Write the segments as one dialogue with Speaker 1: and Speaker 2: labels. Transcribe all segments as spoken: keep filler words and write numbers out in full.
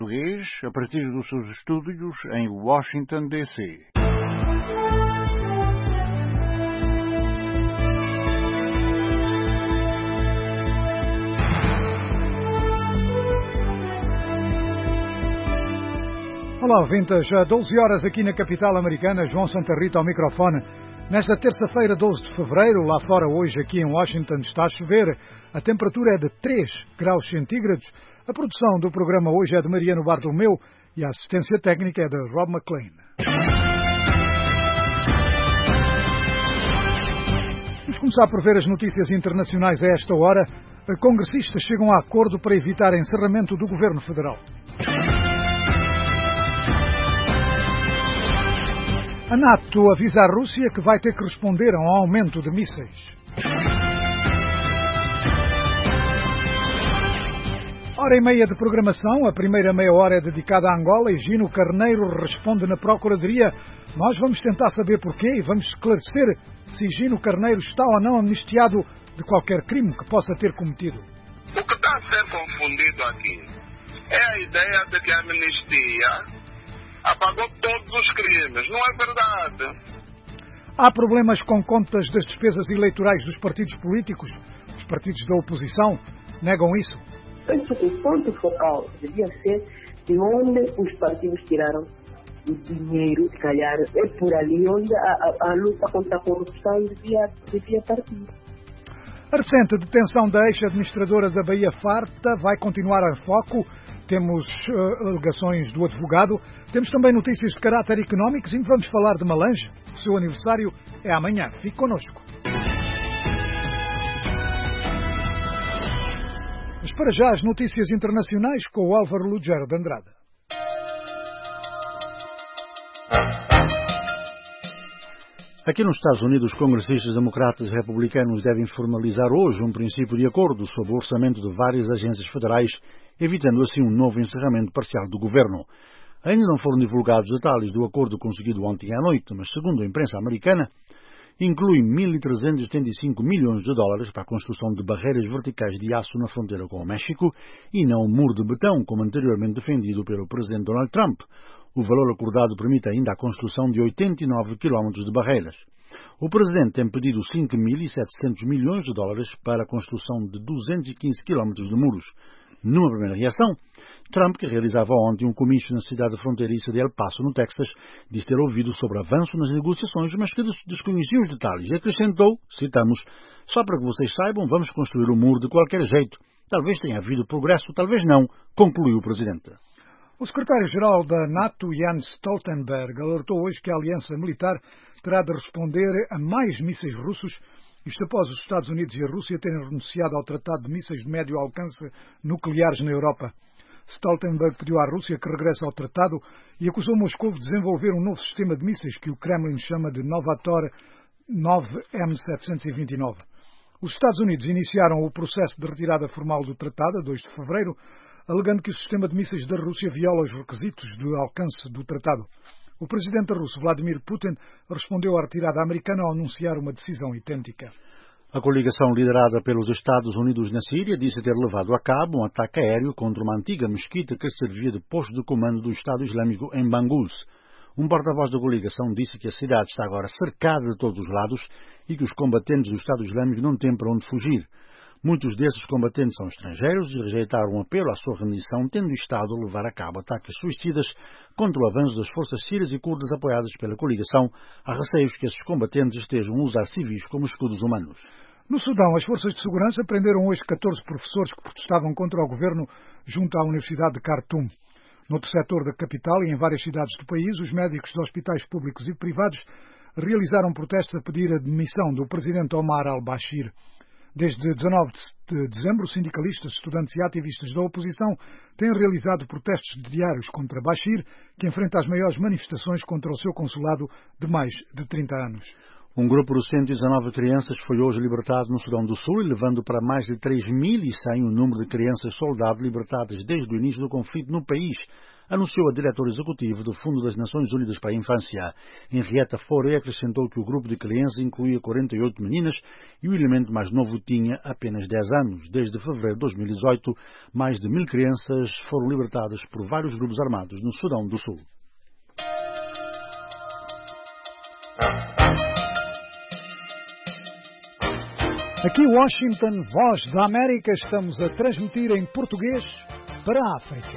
Speaker 1: Português, a partir dos seus estúdios em Washington, D C
Speaker 2: Olá, ouvintes, doze horas aqui na capital americana, João Santa Rita ao microfone. Nesta terça-feira, doze de fevereiro, lá fora hoje aqui em Washington está a chover, a temperatura é de três graus centígrados, a produção do programa hoje é de Mariano Bartolomeu e a assistência técnica é de Rob McLean. Vamos começar por ver as notícias internacionais a esta hora. Congressistas chegam a acordo para evitar encerramento do governo federal. A NATO avisa a Rússia que vai ter que responder a um aumento de mísseis. Hora e meia de programação. A primeira meia hora é dedicada a Angola e Gino Carneiro responde na Procuradoria. Nós vamos tentar saber porquê e vamos esclarecer se Gino Carneiro está ou não amnistiado de qualquer crime que possa ter cometido.
Speaker 3: O que está a ser confundido aqui é a ideia de que a amnistia apagou todos os crimes. Não é verdade.
Speaker 2: Há problemas com contas das despesas eleitorais dos partidos políticos? Os partidos da oposição negam isso?
Speaker 4: Penso que o ponto focal devia ser de onde os partidos tiraram o dinheiro, se calhar é por ali onde a, a, a luta contra a corrupção devia, devia partir.
Speaker 2: A recente detenção da ex-administradora da Baía Farta vai continuar a foco. Temos uh, alegações do advogado. Temos também notícias de caráter económico e vamos falar de Malange. O seu aniversário é amanhã. Fique connosco. Mas para já as notícias internacionais com o Álvaro Lugero de Andrade.
Speaker 5: Aqui nos Estados Unidos, os congressistas democratas e republicanos devem formalizar hoje um princípio de acordo sobre o orçamento de várias agências federais, evitando assim um novo encerramento parcial do governo. Ainda não foram divulgados detalhes do acordo conseguido ontem à noite, mas segundo a imprensa americana, inclui mil trezentos e setenta e cinco milhões de dólares para a construção de barreiras verticais de aço na fronteira com o México e não um muro de betão, como anteriormente defendido pelo presidente Donald Trump. O valor acordado permite ainda a construção de oitenta e nove quilómetros de barreiras. O presidente tem pedido cinco mil e setecentos milhões de dólares para a construção de duzentos e quinze quilómetros de muros. Numa primeira reação, Trump, que realizava ontem um comício na cidade fronteiriça de El Paso, no Texas, disse ter ouvido sobre avanço nas negociações, mas que desconhecia os detalhes. E acrescentou, citamos, só para que vocês saibam, vamos construir o muro de qualquer jeito. Talvez tenha havido progresso, talvez não, concluiu o presidente.
Speaker 2: O secretário-geral da NATO, Jens Stoltenberg, alertou hoje que a aliança militar terá de responder a mais mísseis russos, isto após os Estados Unidos e a Rússia terem renunciado ao Tratado de Mísseis de Médio Alcance Nucleares na Europa. Stoltenberg pediu à Rússia que regresse ao tratado e acusou Moscou de desenvolver um novo sistema de mísseis que o Kremlin chama de Novator nove M setecentos e vinte e nove. Os Estados Unidos iniciaram o processo de retirada formal do tratado a dois de fevereiro, alegando que o sistema de mísseis da Rússia viola os requisitos de alcance do tratado. O presidente russo, Vladimir Putin, respondeu à retirada americana ao anunciar uma decisão idêntica.
Speaker 5: A coligação liderada pelos Estados Unidos na Síria disse ter levado a cabo um ataque aéreo contra uma antiga mesquita que servia de posto de comando do Estado Islâmico em Banguz. Um porta-voz da coligação disse que a cidade está agora cercada de todos os lados e que os combatentes do Estado Islâmico não têm para onde fugir. Muitos desses combatentes são estrangeiros e rejeitaram um apelo à sua rendição, tendo o Estado a levar a cabo ataques suicidas contra o avanço das forças sírias e curdas apoiadas pela coligação. Há receios que esses combatentes estejam a usar civis como escudos humanos.
Speaker 2: No Sudão, as forças de segurança prenderam hoje catorze professores que protestavam contra o governo junto à Universidade de Khartoum. Noutro setor da capital e em várias cidades do país, os médicos de hospitais públicos e privados realizaram protestos a pedir a demissão do presidente Omar al-Bashir. Desde dezanove de dezembro, sindicalistas, estudantes e ativistas da oposição têm realizado protestos diários contra Bashir, que enfrenta as maiores manifestações contra o seu consulado de mais de trinta anos.
Speaker 5: Um grupo de cento e dezanove crianças foi hoje libertado no Sudão do Sul, elevando para mais de três mil e cem o número de crianças soldado libertadas desde o início do conflito no país, anunciou a diretora executiva do Fundo das Nações Unidas para a Infância. Henrietta Fore acrescentou que o grupo de crianças incluía quarenta e oito meninas e o elemento mais novo tinha apenas dez anos. Desde fevereiro de dois mil e dezoito, mais de mil crianças foram libertadas por vários grupos armados no Sudão do Sul.
Speaker 2: Aqui Washington, Voz da América, estamos a transmitir em português para a África.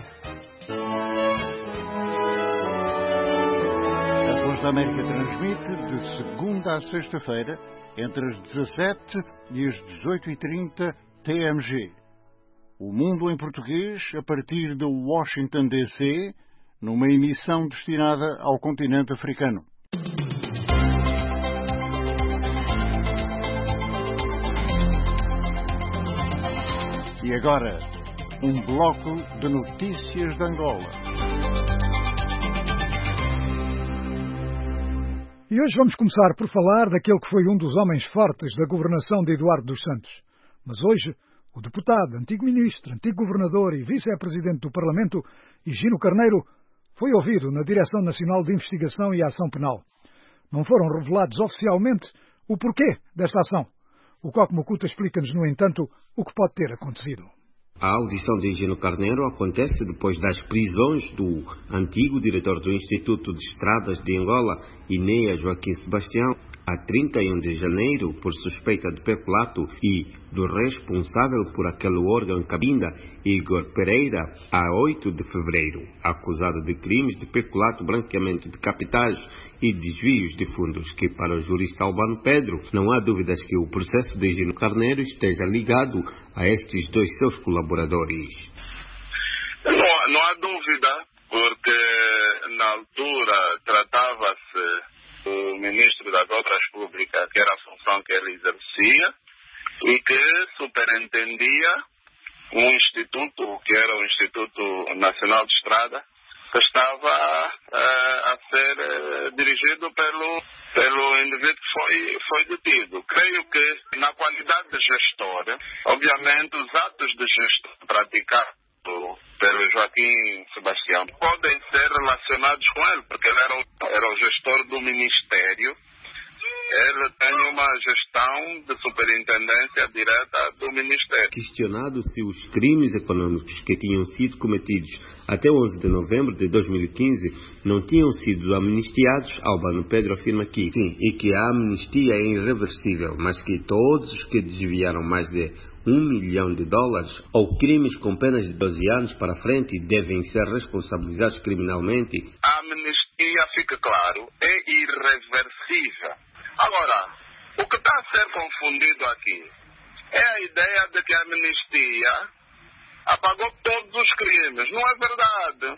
Speaker 1: A Voz da América transmite de segunda a sexta-feira, entre as dezassete e as dezoito e trinta T M G. O Mundo em Português, a partir de Washington D C, numa emissão destinada ao continente africano. E agora, um bloco de notícias de Angola.
Speaker 2: E hoje vamos começar por falar daquele que foi um dos homens fortes da governação de Eduardo dos Santos. Mas hoje, o deputado, antigo ministro, antigo governador e vice-presidente do Parlamento, Higino Carneiro, foi ouvido na Direção Nacional de Investigação e Ação Penal. Não foram revelados oficialmente o porquê desta ação. O Coque Mukuta explica-nos, no entanto, o que pode ter acontecido.
Speaker 6: A audição de Higino Carneiro acontece depois das prisões do antigo diretor do Instituto de Estradas de Angola, Inêa Joaquim Sebastião, a trinta e um de janeiro, por suspeita de peculato, e do responsável por aquele órgão em Cabinda, Igor Pereira, a oito de fevereiro, acusado de crimes de peculato, branqueamento de capitais e desvios de fundos, que para o jurista Albano Pedro não há dúvidas que o processo de Higino Carneiro esteja ligado a estes dois seus colaboradores.
Speaker 3: Não, não há dúvida, porque na altura tratava-se o ministro das Obras Públicas, que era a função que ele exercia, e que superintendia um instituto, que era o Instituto Nacional de Estrada, que estava uh, a ser uh, dirigido pelo, pelo indivíduo que foi, foi detido. Creio que, na qualidade de gestor, obviamente os atos de gestão praticados pelo Joaquim Sebastião podem ser relacionados com ele, porque ele era o, era o gestor do Ministério. Ele tem uma gestão de superintendência direta do Ministério.
Speaker 6: Questionado se os crimes econômicos que tinham sido cometidos até onze de novembro de dois mil e quinze não tinham sido amnistiados, Albano Pedro afirma que sim, e que a amnistia é irreversível, mas que todos os que desviaram mais de um milhão de dólares ou crimes com penas de doze anos para frente devem ser responsabilizados criminalmente.
Speaker 3: A amnistia, fica claro, é irreversível. Agora, o que está a ser confundido aqui é a ideia de que a amnistia apagou todos os crimes. Não é verdade.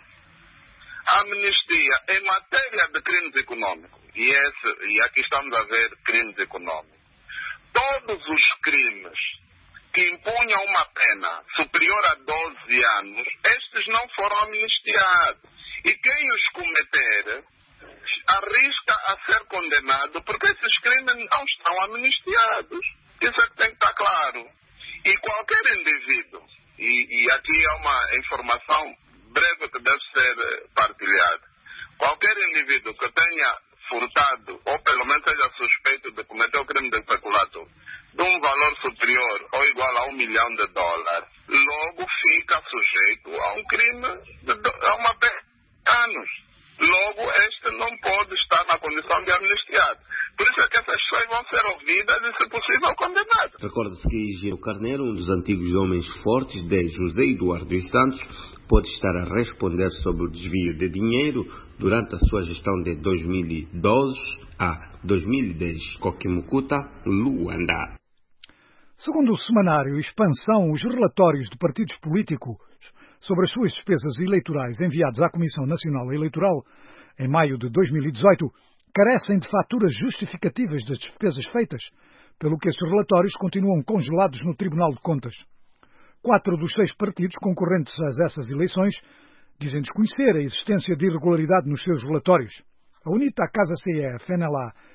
Speaker 3: A amnistia, em matéria de crimes econômicos, e, esse, e aqui estamos a ver crimes econômicos, todos os crimes que impunham uma pena superior a doze anos, estes não foram amnistiados. E quem os cometer arrisca a ser condenado, porque esses crimes não estão amnistiados. Isso é que tem que estar claro. E qualquer indivíduo, e, e aqui é uma informação breve que deve ser partilhada, qualquer indivíduo que tenha furtado, ou pelo menos seja suspeito de cometer o crime de peculato, de um valor superior ou igual a um milhão de dólares, logo fica sujeito a um crime, de, a uma pena de anos. Logo, este não pode estar na condição de amnistiado. Por isso é que essas pessoas vão ser ouvidas e, se possível, condenadas.
Speaker 6: Recorda-se que Higino Carneiro, um dos antigos homens fortes de José Eduardo dos Santos, pode estar a responder sobre o desvio de dinheiro durante a sua gestão de dois mil e doze a dois mil e dez. Coque Mukuta, Luanda.
Speaker 2: Segundo o semanário Expansão, os relatórios de partidos políticos sobre as suas despesas eleitorais enviados à Comissão Nacional Eleitoral em maio de dois mil e dezoito carecem de faturas justificativas das despesas feitas, pelo que estes relatórios continuam congelados no Tribunal de Contas. Quatro dos seis partidos concorrentes a essas eleições dizem desconhecer a existência de irregularidade nos seus relatórios. A UNITA, a Casa C E, a F N L A e a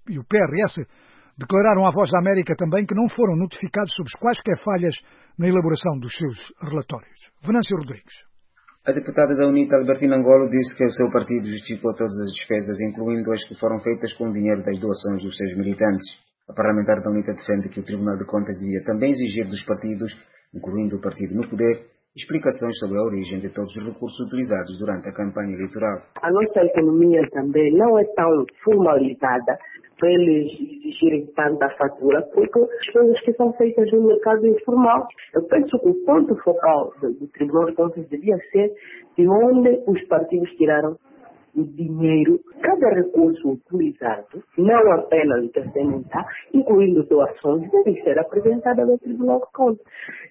Speaker 2: e o P R S declararam à Voz da América também que não foram notificados sobre quaisquer falhas na elaboração dos seus relatórios. Venâncio Rodrigues.
Speaker 6: A deputada da UNITA, Albertina Angolo, disse que o seu partido justificou todas as despesas, incluindo as que foram feitas com o dinheiro das doações dos seus militantes. A parlamentar da UNITA defende que o Tribunal de Contas devia também exigir dos partidos, incluindo o partido no poder, explicações sobre a origem de todos os recursos utilizados durante a campanha eleitoral.
Speaker 4: A nossa economia também não é tão formalizada para eles exigirem tanta fatura, porque as coisas que são feitas no mercado informal. Eu penso que o ponto focal do, do Tribunal de Contas devia ser de onde os partidos tiraram o dinheiro, cada recurso utilizado, não apenas o testamentar, incluindo doações, deve ser apresentado ao Tribunal de Contas,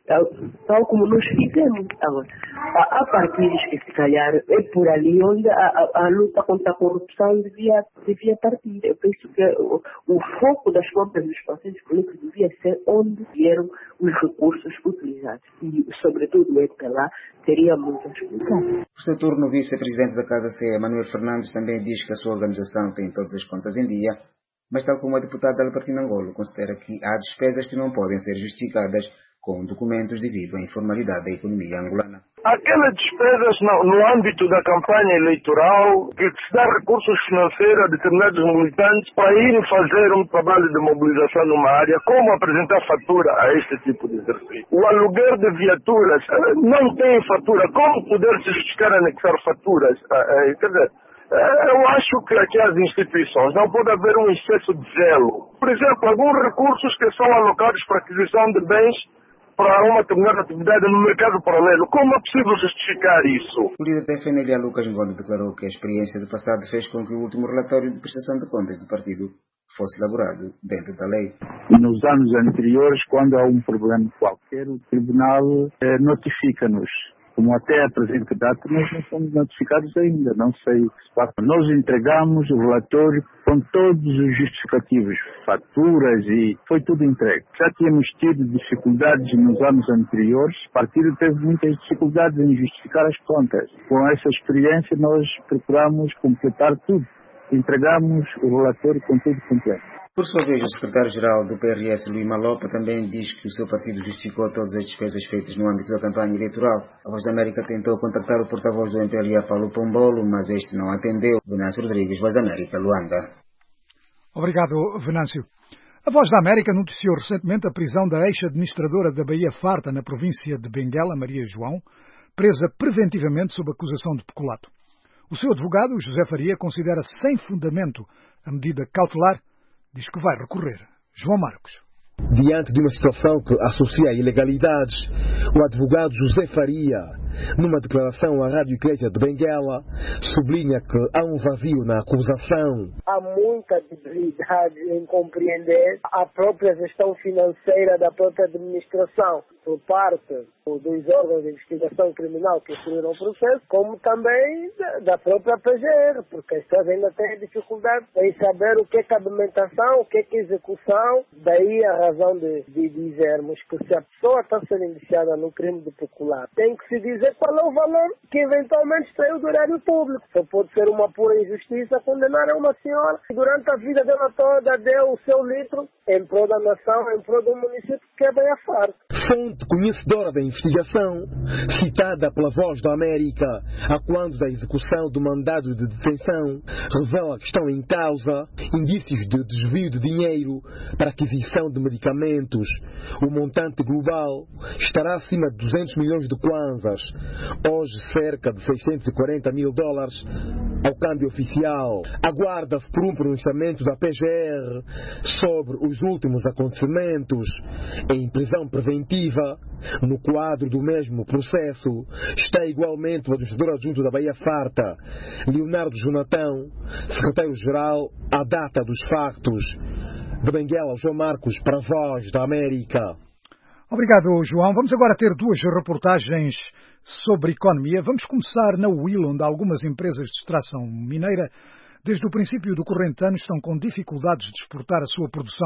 Speaker 4: tal como nós fizemos. Agora, há partidos que, se calhar, é por ali onde a, a, a luta contra a corrupção devia, devia partir. Eu penso que o, o foco das compras dos partidos políticos devia ser onde vieram os recursos utilizados. E, sobretudo, o E P L A teria muito a explicar.
Speaker 6: Por seu turno, o vice-presidente da Casa C, Manuel Fernandes, também diz que a sua organização tem todas as contas em dia, mas tal como a deputada Albertina Angolo, considera que há despesas que não podem ser justificadas com documentos devido à informalidade da economia angolana.
Speaker 3: Aquelas despesas no, no âmbito da campanha eleitoral, que se dá recursos financeiros a determinados militantes para irem fazer um trabalho de mobilização numa área, como apresentar fatura a este tipo de exercício. O aluguer de viaturas não tem fatura, como poder se justificar anexar faturas? Quer dizer, eu acho que aqui as instituições não pode haver um excesso de zelo. Por exemplo, alguns recursos que são alocados para aquisição de bens para uma determinada atividade no mercado paralelo. Como é possível justificar isso?
Speaker 6: O líder da F N L A, Lucas Ngoni, declarou que a experiência do passado fez com que o último relatório de prestação de contas do partido fosse elaborado dentro da lei.
Speaker 7: Nos anos anteriores, quando há um problema qualquer, o Tribunal eh, notifica-nos. Como até a presente data, nós não fomos notificados ainda, não sei o que se passa. Nós entregamos o relatório com todos os justificativos, faturas e foi tudo entregue. Já tínhamos tido dificuldades nos anos anteriores, o partido teve muitas dificuldades em justificar as contas. Com essa experiência nós procuramos completar tudo, entregamos o relatório com tudo completo.
Speaker 6: Por sua vez, o secretário-geral do P R S, Luís Malopa, também diz que o seu partido justificou todas as despesas feitas no âmbito da campanha eleitoral. A Voz da América tentou contactar o porta-voz do M P L A, Paulo Pombolo, mas este não atendeu. Venâncio Rodrigues, Voz da América, Luanda.
Speaker 2: Obrigado, Venâncio. A Voz da América noticiou recentemente a prisão da ex-administradora da Baía Farta, na província de Benguela, Maria João, presa preventivamente sob acusação de peculato. O seu advogado, José Faria, considera sem fundamento a medida cautelar. Diz que vai recorrer. João Marcos.
Speaker 8: Diante de uma situação que associa ilegalidades, o advogado José Faria, numa declaração à Rádio Igreja de Benguela, sublinha que há um vazio na acusação.
Speaker 9: Há muita debilidade em compreender a própria gestão financeira da própria administração por parte dos órgãos de investigação criminal que instruíram o processo, como também da própria P G R, porque as pessoas ainda têm dificuldade em saber o que é cabimentação, o que é execução. Daí a razão de, de dizermos que se a pessoa está sendo indiciada no crime de peculato, tem que se dizer qual é o valor que eventualmente extraiu do erário público. Só pode ser uma pura injustiça condenar a uma senhora que durante a vida dela toda deu o seu litro em prol da nação, em prol do município que é Baía Farta.
Speaker 8: Fonte conhecedora da investigação, citada pela Voz da América, a quando da execução do mandado de detenção, revela que estão em causa indícios de desvio de dinheiro para aquisição de medicamentos. O montante global estará acima de duzentos milhões de kwanzas, hoje cerca de seiscentos e quarenta mil dólares ao câmbio oficial. Aguarda-se por um pronunciamento da P G R sobre os últimos acontecimentos. Em prisão preventiva, no quadro do mesmo processo, está igualmente o administrador adjunto da Baía Farta, Leonardo Jonatão, secretário-geral à data dos factos. De Benguela, João Marcos, para a Voz da América.
Speaker 2: Obrigado, João. Vamos agora ter duas reportagens sobre economia. Vamos começar na U I L, onde algumas empresas de extração mineira, desde o princípio do corrente ano, estão com dificuldades de exportar a sua produção.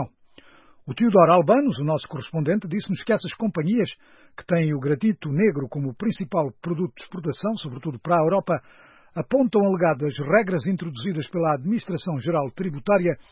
Speaker 2: O Teodoro Albanos, o nosso correspondente, disse-nos que essas companhias, que têm o granito negro como principal produto de exportação, sobretudo para a Europa, apontam alegadas regras introduzidas pela Administração Geral Tributária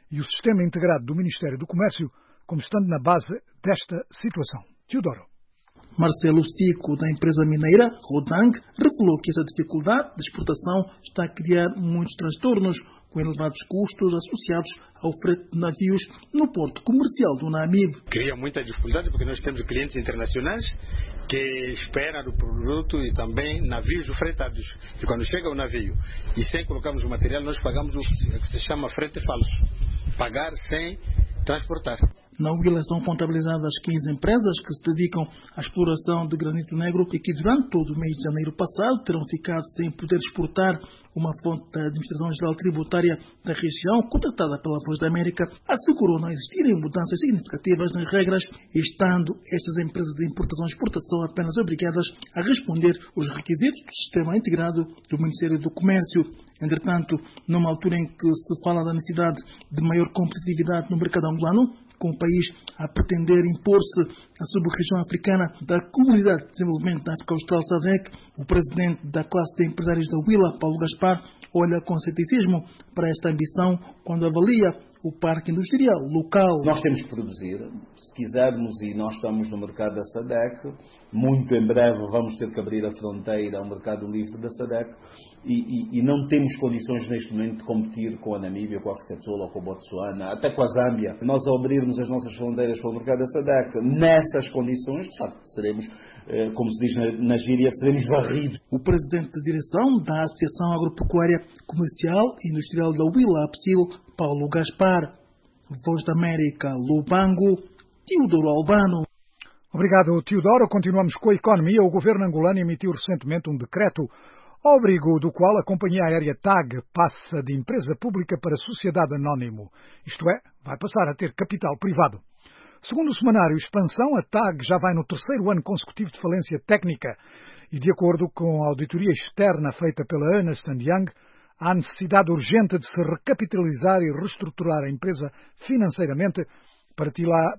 Speaker 2: e o Sistema Integrado do Ministério do Comércio como estando na base desta situação. Teodoro.
Speaker 10: Marcelo Cico, da empresa mineira Rodang, revelou que essa dificuldade de exportação está a criar muitos transtornos, com elevados custos associados ao frete de navios no porto comercial do Namibe.
Speaker 11: Cria muita dificuldade porque nós temos clientes internacionais que esperam o produto e também navios fretados. E quando chega o navio e sem colocarmos o material, nós pagamos o que se chama frete falso. Pagar sem transportar.
Speaker 10: Na Huila estão contabilizadas quinze empresas que se dedicam à exploração de granito negro e que durante todo o mês de janeiro passado terão ficado sem poder exportar. Uma fonte da Administração Geral Tributária da região, contactada pela Voz da América, assegurou não existirem mudanças significativas nas regras, estando estas empresas de importação e exportação apenas obrigadas a responder os requisitos do Sistema Integrado do Ministério do Comércio. Entretanto, numa altura em que se fala da necessidade de maior competitividade no mercado angolano, com o país a pretender impor-se à sub-região africana da Comunidade de Desenvolvimento da África Austral S A D E C, o presidente da classe de empresários da Huila, Paulo Gaspar, olha com ceticismo para esta ambição quando avalia o parque industrial local.
Speaker 12: Nós temos que produzir, se quisermos, e nós estamos no mercado da S A D E C, muito em breve vamos ter que abrir a fronteira ao mercado livre da S A D E C, e, e, e não temos condições neste momento de competir com a Namíbia, com a África do Sul, ou com a Botsuana, até com a Zâmbia. Nós, ao abrirmos as nossas fronteiras para o mercado da S A D E C, nessas condições, de facto, seremos, como se diz na, na gíria, seremos varridos.
Speaker 10: O presidente de direção da Associação Agropecuária Comercial e Industrial da Huila, APSIL, Paulo Gaspar. Voz da América, Lubango, Teodoro Albano.
Speaker 2: Obrigado, Teodoro. Continuamos com a economia. O governo angolano emitiu recentemente um decreto ao abrigo do qual a companhia aérea TAG passa de empresa pública para sociedade anónimo. Isto é, vai passar a ter capital privado. Segundo o semanário Expansão, a TAG já vai no terceiro ano consecutivo de falência técnica e, de acordo com a auditoria externa feita pela Ernst and Young, há necessidade urgente de se recapitalizar e reestruturar a empresa financeiramente para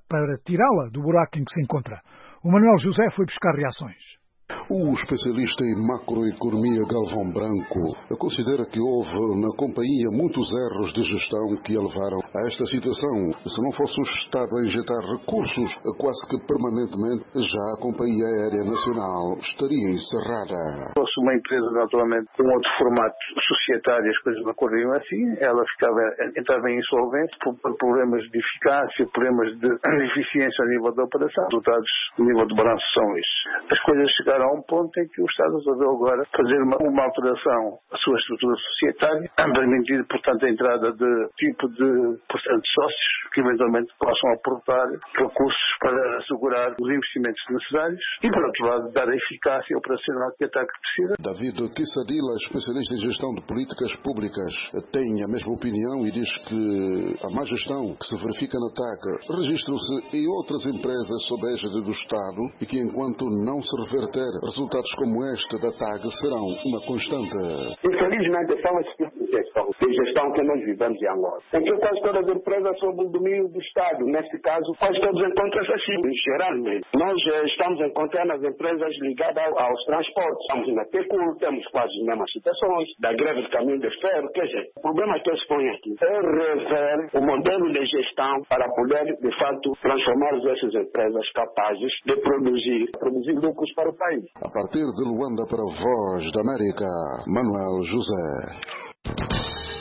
Speaker 2: tirá-la do buraco em que se encontra. O Manuel José foi buscar reações.
Speaker 13: O especialista em macroeconomia Galvão Branco considera que houve na companhia muitos erros de gestão que a levaram a esta situação. Se não fosse o Estado a injetar recursos quase que permanentemente, já a Companhia Aérea Nacional estaria encerrada.
Speaker 14: Se fosse uma empresa, naturalmente, com outro formato societário, as coisas não corriam assim, ela ficava, entrava em insolvência por, por problemas de eficácia, problemas de eficiência a nível da operação. Os resultados a nível de balanço são esses. As coisas chegaram a um ponto em que o Estado resolveu agora fazer uma, uma alteração à sua estrutura societária, permitir, portanto, a entrada de tipo de, portanto, sócios que eventualmente possam aportar recursos para assegurar os investimentos necessários e, por outro lado, dar a eficácia operacional que a TAG precisa.
Speaker 13: David Kissadila, especialista em gestão de políticas públicas, tem a mesma opinião e diz que a má gestão que se verifica na TAG registra-se em outras empresas sob a égide do Estado e que, enquanto não se reverter, resultados como este da TAG serão uma constante.
Speaker 15: Infelizmente, são esse tipo de gestão, de gestão que nós vivemos em Angola. Em que quase todas as empresas sob o domínio do Estado, neste caso, quase todos encontram-se assim, geralmente. Nós eh, estamos encontrando as empresas ligadas ao, aos transportes. Estamos na T E C U, temos quase as mesmas situações, da greve de caminho de ferro, quer dizer, o problema que eles põem aqui é rever o modelo de gestão para poder, de fato, transformar essas empresas capazes de produzir, produzir lucros para o país.
Speaker 13: A partir de Luanda para a Voz da América, Manuel José.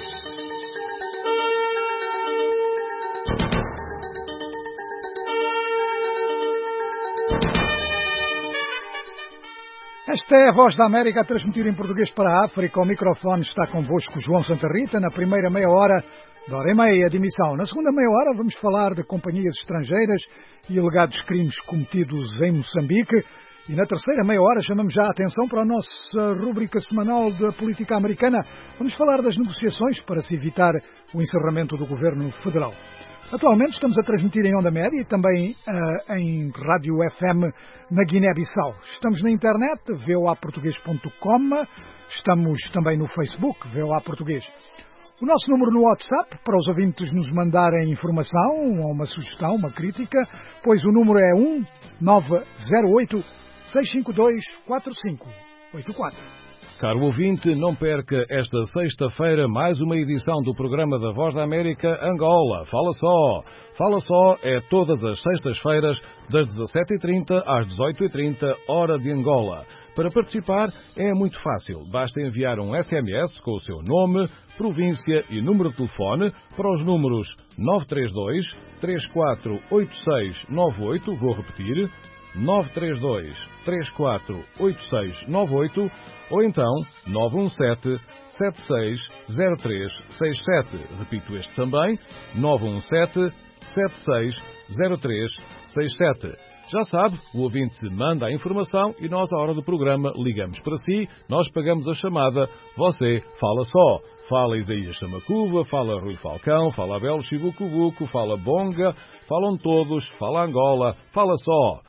Speaker 2: Esta é a Voz da América a transmitir em português para a África. O microfone está convosco João Santa Rita na primeira meia hora da hora e meia de emissão. Na segunda meia hora vamos falar de companhias estrangeiras e alegados crimes cometidos em Moçambique. E na terceira meia hora chamamos já a atenção para a nossa rúbrica semanal da política americana. Vamos falar das negociações para se evitar o encerramento do governo federal. Atualmente estamos a transmitir em onda média e também uh, em rádio F M na Guiné-Bissau. Estamos na internet, v o a português ponto com. Estamos também no Facebook, v o a Português. O nosso número no WhatsApp, para os ouvintes nos mandarem informação ou uma sugestão, uma crítica, pois o número é um nove zero oito, seis cinco dois, quatro cinco oito quatro.
Speaker 16: Caro ouvinte, não perca esta sexta-feira mais uma edição do programa da Voz da América Angola. Fala só! Fala só é todas as sextas-feiras, das dezassete e trinta às dezoito e trinta, hora de Angola. Para participar é muito fácil. Basta enviar um S M S com o seu nome, província e número de telefone para os números nove três dois, três quatro oito seis nove oito, vou repetir, nove três dois, três quatro oito seis nove oito, ou então nove um sete, sete seis zero três seis sete. Repito este também, nove um sete, sete seis zero três seis sete. Já sabe, o ouvinte manda a informação e nós, à hora do programa, ligamos para si, nós pagamos a chamada, você fala só. Fala Isaías Chamacuva, fala Rui Falcão, fala Abel Chibucubuco, fala Bonga, falam todos, fala Angola, fala só.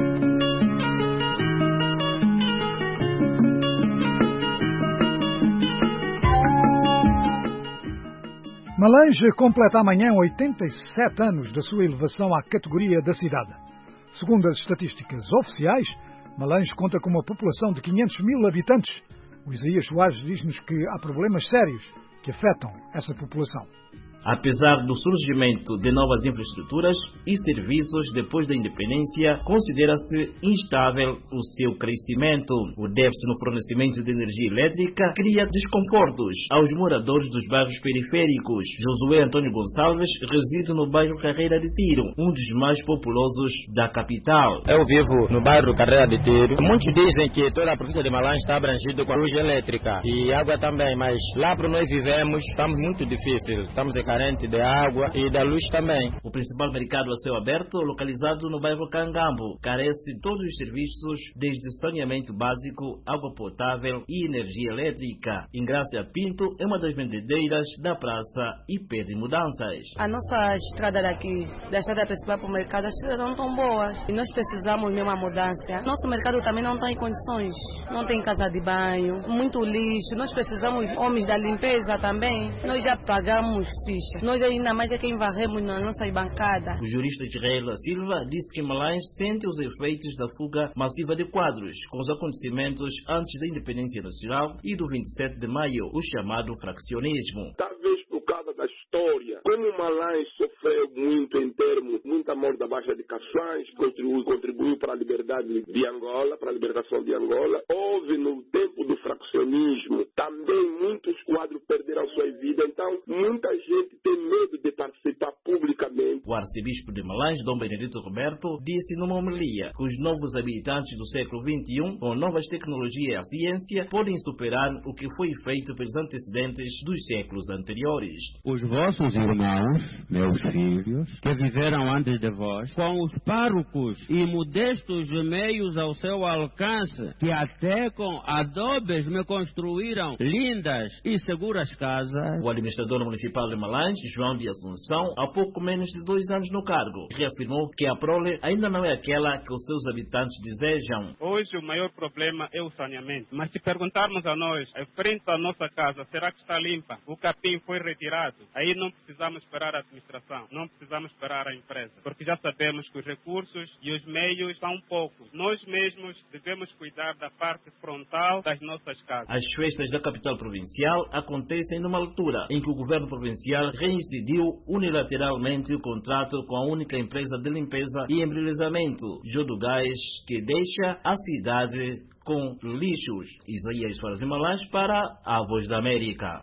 Speaker 2: Malange completa amanhã oitenta e sete anos da sua elevação à categoria da cidade. Segundo as estatísticas oficiais, Malange conta com uma população de quinhentos mil habitantes. O Isaías Soares diz-nos que há problemas sérios que afetam essa população.
Speaker 17: Apesar do surgimento de novas infraestruturas e serviços depois da independência, considera-se instável o seu crescimento. O déficit no fornecimento de energia elétrica cria desconfortos aos moradores dos bairros periféricos. Josué Antônio Gonçalves reside no bairro Carreira de Tiro, um dos mais populosos da capital.
Speaker 18: Eu vivo no bairro Carreira de Tiro. Muitos dizem que toda a província de Malange está abrangida com a luz elétrica e água também, mas lá para nós vivemos estamos muito difícil. Estamos em carente de água e da luz também.
Speaker 17: O principal mercado a céu aberto, localizado no bairro Cangambo, carece de todos os serviços, desde saneamento básico, água potável e energia elétrica. Ingrácia Pinto é uma das vendedeiras da praça e pede mudanças.
Speaker 19: A nossa estrada daqui, da estrada principal para o mercado, as estradas não estão boas e nós precisamos mesmo uma mudança. Nosso mercado também não está em condições, não tem casa de banho, muito lixo, nós precisamos de homens da limpeza também. Nós já pagamos ficha. Nós ainda mais é quem varremos na nossa bancada.
Speaker 17: O jurista Israel Silva disse que Malange sente os efeitos da fuga massiva de quadros com os acontecimentos antes da independência nacional e do vinte e sete de maio, o chamado fraccionismo.
Speaker 3: Talvez por causa da história, como Malange sofreu muito em termos, muita morte da Baixa de Cações, contribuiu, contribuiu para a liberdade de Angola, para a libertação de Angola. Houve no tempo do fraccionismo, também muitos quadros perderam sua vida, então muita gente tem medo de participar publicamente.
Speaker 17: O arcebispo de Malange, Dom Benedito Roberto, disse numa homilia que os novos habitantes do século vinte e um, com novas tecnologias e a ciência, podem superar o que foi feito pelos antecedentes dos séculos anteriores.
Speaker 20: Os vossos irmãos, meus filhos, que viveram antes de vós, com os párocos e modestos meios ao seu alcance, que até com adobes me construíram lindas e seguras casas.
Speaker 17: O administrador municipal de Malange, João de Assunção, há pouco menos de dois anos no cargo, reafirmou que a prole ainda não é aquela que os seus habitantes desejam.
Speaker 21: Hoje o maior problema é o saneamento, mas se perguntarmos a nós, a frente da nossa casa, será que está limpa? O capim foi retirado? Aí não precisamos esperar a administração, não precisamos esperar a empresa, porque já sabemos que os recursos e os meios são poucos. Nós mesmos devemos cuidar da parte frontal das nossas casas.
Speaker 17: As festas da capital provincial acontecem numa altura em que o governo provincial reincidiu unilateralmente o contrato com a única empresa de limpeza e embelezamento, Jodugás, que deixa a cidade com lixos. Isaías Soares de Malange para a Voz da América.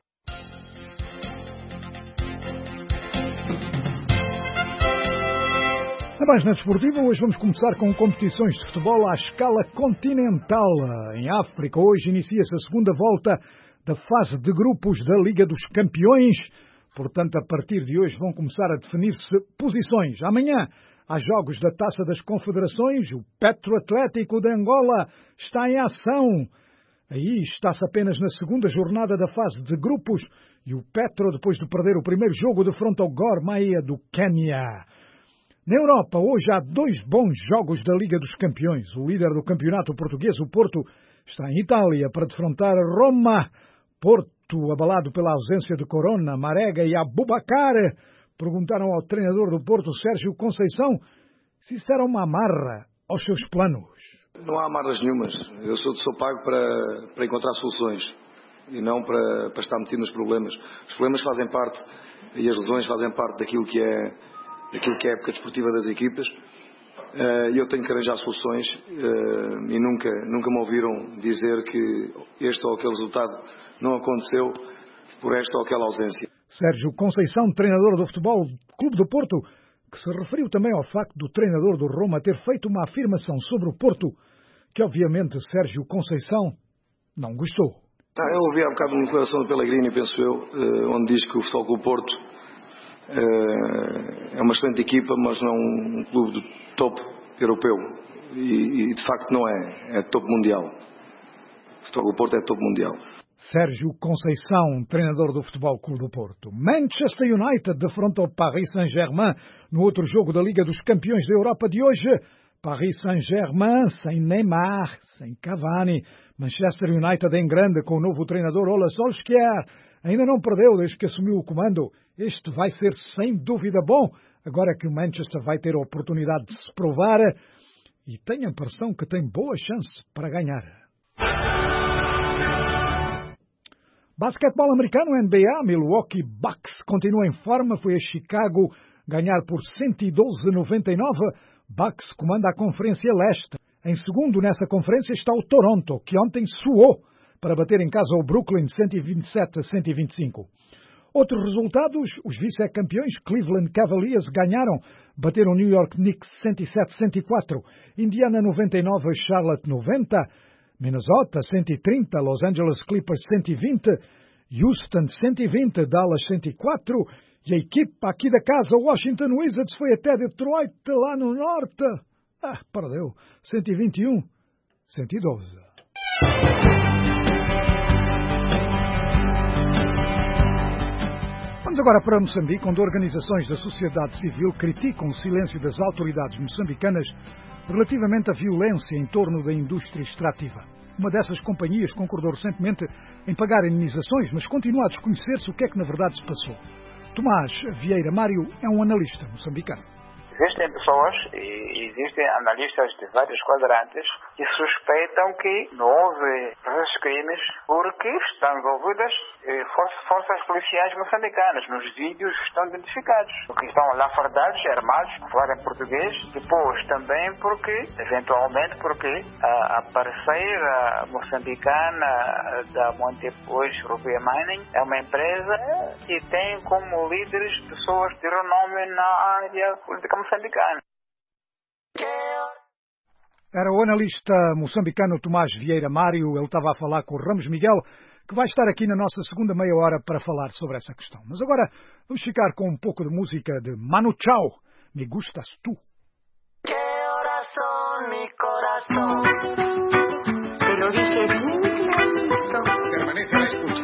Speaker 2: Mas na desportiva, hoje vamos começar com competições de futebol à escala continental. Em África, hoje inicia-se a segunda volta da fase de grupos da Liga dos Campeões. Portanto, a partir de hoje vão começar a definir-se posições. Amanhã há jogos da Taça das Confederações. O Petro Atlético de Angola está em ação. Aí está-se apenas na segunda jornada da fase de grupos. E o Petro, depois de perder o primeiro jogo de fronte ao Gor Mahia do Quênia. Na Europa, hoje há dois bons jogos da Liga dos Campeões. O líder do campeonato português, o Porto, está em Itália para defrontar Roma. Porto, abalado pela ausência de Corona, Marega e Abubacar, perguntaram ao treinador do Porto, Sérgio Conceição, se isso era uma amarra aos seus planos.
Speaker 5: Não há amarras nenhumas. Eu sou, sou pago para, para encontrar soluções e não para, para estar metido nos problemas. Os problemas fazem parte e as lesões fazem parte daquilo que é, daquilo que é a época desportiva das equipas. E eu tenho que arranjar soluções e nunca, nunca me ouviram dizer que este ou aquele resultado não aconteceu por esta ou aquela ausência.
Speaker 2: Sérgio Conceição, treinador do Futebol Clube do Porto, que se referiu também ao facto do treinador do Roma ter feito uma afirmação sobre o Porto que, obviamente, Sérgio Conceição não gostou.
Speaker 5: Eu ouvi há bocado uma declaração do Pellegrini, penso eu, onde diz que o Futebol Clube do Porto é uma excelente equipa, mas não um clube de topo europeu. E, e de facto não é. É topo mundial. O Futebol Clube do Porto é topo mundial.
Speaker 2: Sérgio Conceição, treinador do Futebol Clube do Porto. Manchester United defrontou Paris Saint-Germain no outro jogo da Liga dos Campeões da Europa de hoje. Paris Saint-Germain sem Neymar, sem Cavani. Manchester United em grande com o novo treinador Ole Solskjaer. Ainda não perdeu desde que assumiu o comando. Este vai ser sem dúvida bom, agora que o Manchester vai ter a oportunidade de se provar e tem a impressão que tem boa chance para ganhar. Basquetebol americano, N B A, Milwaukee Bucks continua em forma, foi a Chicago ganhar por cento e doze a noventa e nove. Bucks comanda a Conferência Leste. Em segundo nessa conferência está o Toronto, que ontem suou para bater em casa o Brooklyn cento e vinte e sete a cento e vinte e cinco. Outros resultados, os vice-campeões Cleveland Cavaliers ganharam, bateram New York Knicks cento e sete a cento e quatro, Indiana noventa e nove, Charlotte noventa, Minnesota cento e trinta, Los Angeles Clippers cento e vinte, Houston cento e vinte, Dallas cento e quatro, e a equipa aqui da casa, Washington Wizards, foi até Detroit, lá no norte. Ah, perdeu, cento e vinte e um a cento e doze. Vamos agora para Moçambique, onde organizações da sociedade civil criticam o silêncio das autoridades moçambicanas relativamente à violência em torno da indústria extrativa. Uma dessas companhias concordou recentemente em pagar indenizações, mas continua a desconhecer-se o que é que na verdade se passou. Tomás Vieira Mário é um analista moçambicano.
Speaker 22: Existem pessoas e existem analistas de vários quadrantes que suspeitam que não houve esses crimes porque estão envolvidas eh, forças, forças policiais moçambicanas. Nos vídeos estão identificados, porque estão lá fardados, armados, falam português. Depois também porque, eventualmente, porque a, a parceira moçambicana da Montepuez Rubia Mining é uma empresa que tem como líderes pessoas de renome na área política moçambicana.
Speaker 2: Era o analista moçambicano Tomás Vieira Mário, ele estava a falar com o Ramos Miguel, que vai estar aqui na nossa segunda meia hora para falar sobre essa questão. Mas agora vamos ficar com um pouco de música de Manu Chao, Me Gustas Tu.
Speaker 23: Que corazón, mi corazón, te lo dije bien clarito.
Speaker 24: Permanece a la escucha.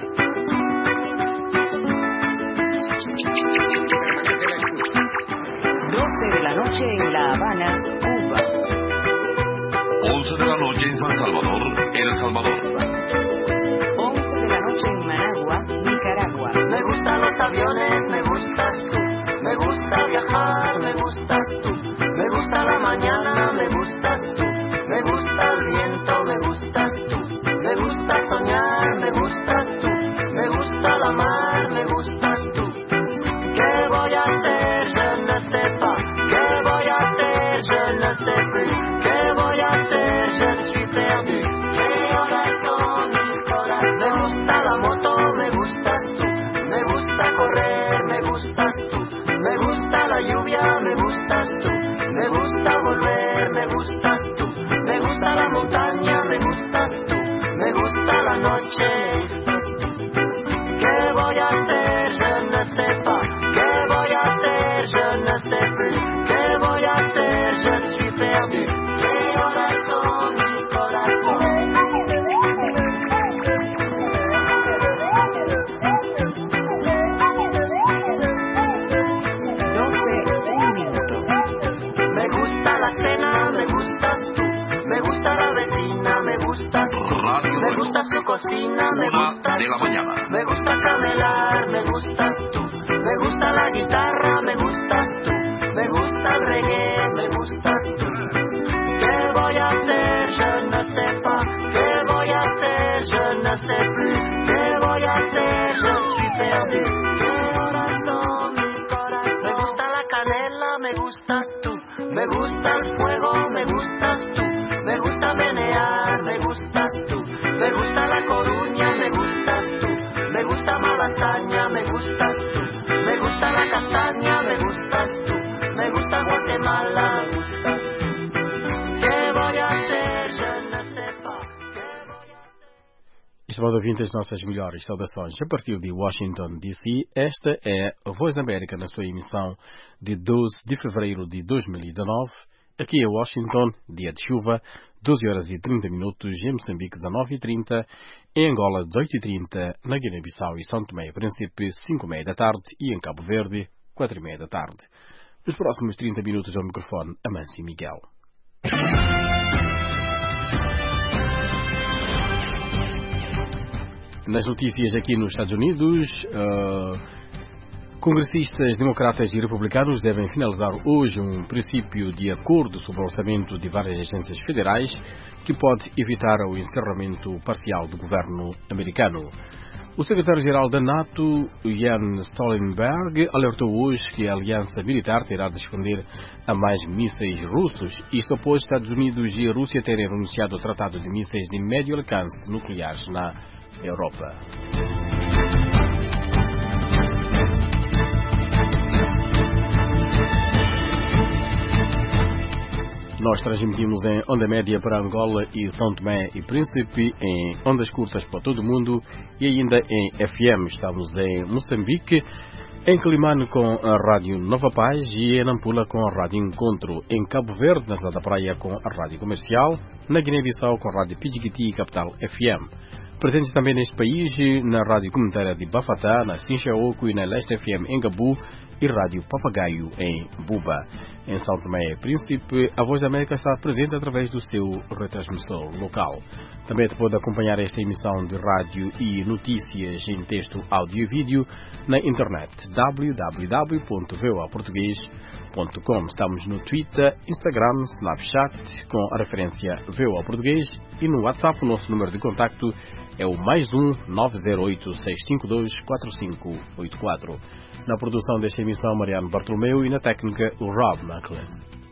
Speaker 24: Permanece a la escucha.
Speaker 25: doce de la noche en La Habana, Cuba.
Speaker 26: once de la noche en San Salvador, El Salvador.
Speaker 25: once de la noche en Managua, Nicaragua.
Speaker 23: Me gustan los aviones, me gustas tú. Me gusta viajar, me gustas tú. Me gusta la mañana, me gustas tú. Me gusta el viento, me gustas tú. Me gusta soñar, me gustas tú. Me gusta la mar, me gustas tú. ¿Qué voy a hacer? Je ne sais pas. ¿Qué voy a hacer? Je ne sais plus. ¿Qué voy a hacer? Je suis perdu. Mi corazón, mi corazón. Me gusta la moto, me gustas tú. Me gusta correr, me gustas tú. Me gusta la lluvia, me gustas tú. Me gusta volver, me gustas tú. Me gusta la montaña, me gustas tú. Me gusta la noche, ¿qué voy a hacer? Je ne sais pas. ¿Qué voy a hacer? Je ne sais plus. ¿Qué voy a hacer? Je suis perdu. Mi corazón, mi corazón.
Speaker 25: doce, un minuto.
Speaker 23: Me gusta la cena, me gustas tú. Me gusta la vecina, me gustas tú.
Speaker 26: Radio
Speaker 23: me gusta su cocina, me gustas
Speaker 26: de la mañana.
Speaker 23: Me gusta camelar, me gustas tú. Me gusta la guitarra, me gustas tú. Me gusta el reggae, me gustas tú. ¿Qué voy a hacer? Je Me gusta el fuego, me gustas tú. Me gusta menear, me gustas tú. Me gusta La Coruña, me gustas tú. Me gusta Malasaña, me gustas tú. Me gusta la castaña, me gustas tú. Me gusta Guatemala, me gustas tú. ¿Qué voy a hacer? Je ne sais pas.
Speaker 1: Estimado ouvinte, as nossas melhores saudações a partir de Washington, D C. Esta é a Voz da América na sua emissão de doze de fevereiro de dois mil e dezanove. Aqui é Washington, dia de chuva, doze horas e trinta minutos, em Moçambique, dezenove e trinta, em Angola, dezoito e trinta, na Guiné-Bissau e São Tomé e Príncipe, cinco e meia da tarde, e em Cabo Verde, quatro e meia da tarde. Nos próximos trinta minutos ao microfone, Amâncio Miguel. Nas notícias aqui nos Estados Unidos, uh, congressistas democratas e republicanos devem finalizar hoje um princípio de acordo sobre o orçamento de várias agências federais que pode evitar o encerramento parcial do governo americano. O secretário-geral da NATO, Jens Stoltenberg, alertou hoje que a aliança militar terá de responder a mais mísseis russos, isto após Estados Unidos e a Rússia terem renunciado ao tratado de mísseis de médio alcance nucleares na Europa. Nós transmitimos em onda média para Angola e São Tomé e Príncipe, em ondas curtas para todo o mundo e ainda em F M. Estamos em Moçambique, em Climane com a Rádio Nova Paz e em Nampula com a Rádio Encontro, em Cabo Verde, na cidade da Praia, com a Rádio Comercial, na Guiné-Bissau com a Rádio Pidjigiti e Capital F M. Presentes também neste país, na Rádio Comunitária de Bafatá, na Sinchaoco e na Leste F M em Gabu e Rádio Papagaio em Buba. Em São Tomé e Príncipe, a Voz da América está presente através do seu retransmissor local. Também pode acompanhar esta emissão de rádio e notícias em texto, áudio e vídeo na internet w w w ponto v o a português ponto com. Estamos no Twitter, Instagram, Snapchat com a referência V O A Português e no WhatsApp o nosso número de contacto é o mais um nove zero oito seis cinco dois quatro cinco oito quatro. Na produção desta emissão, Mariano Bartolomeu, e na técnica, o Rob Macklin.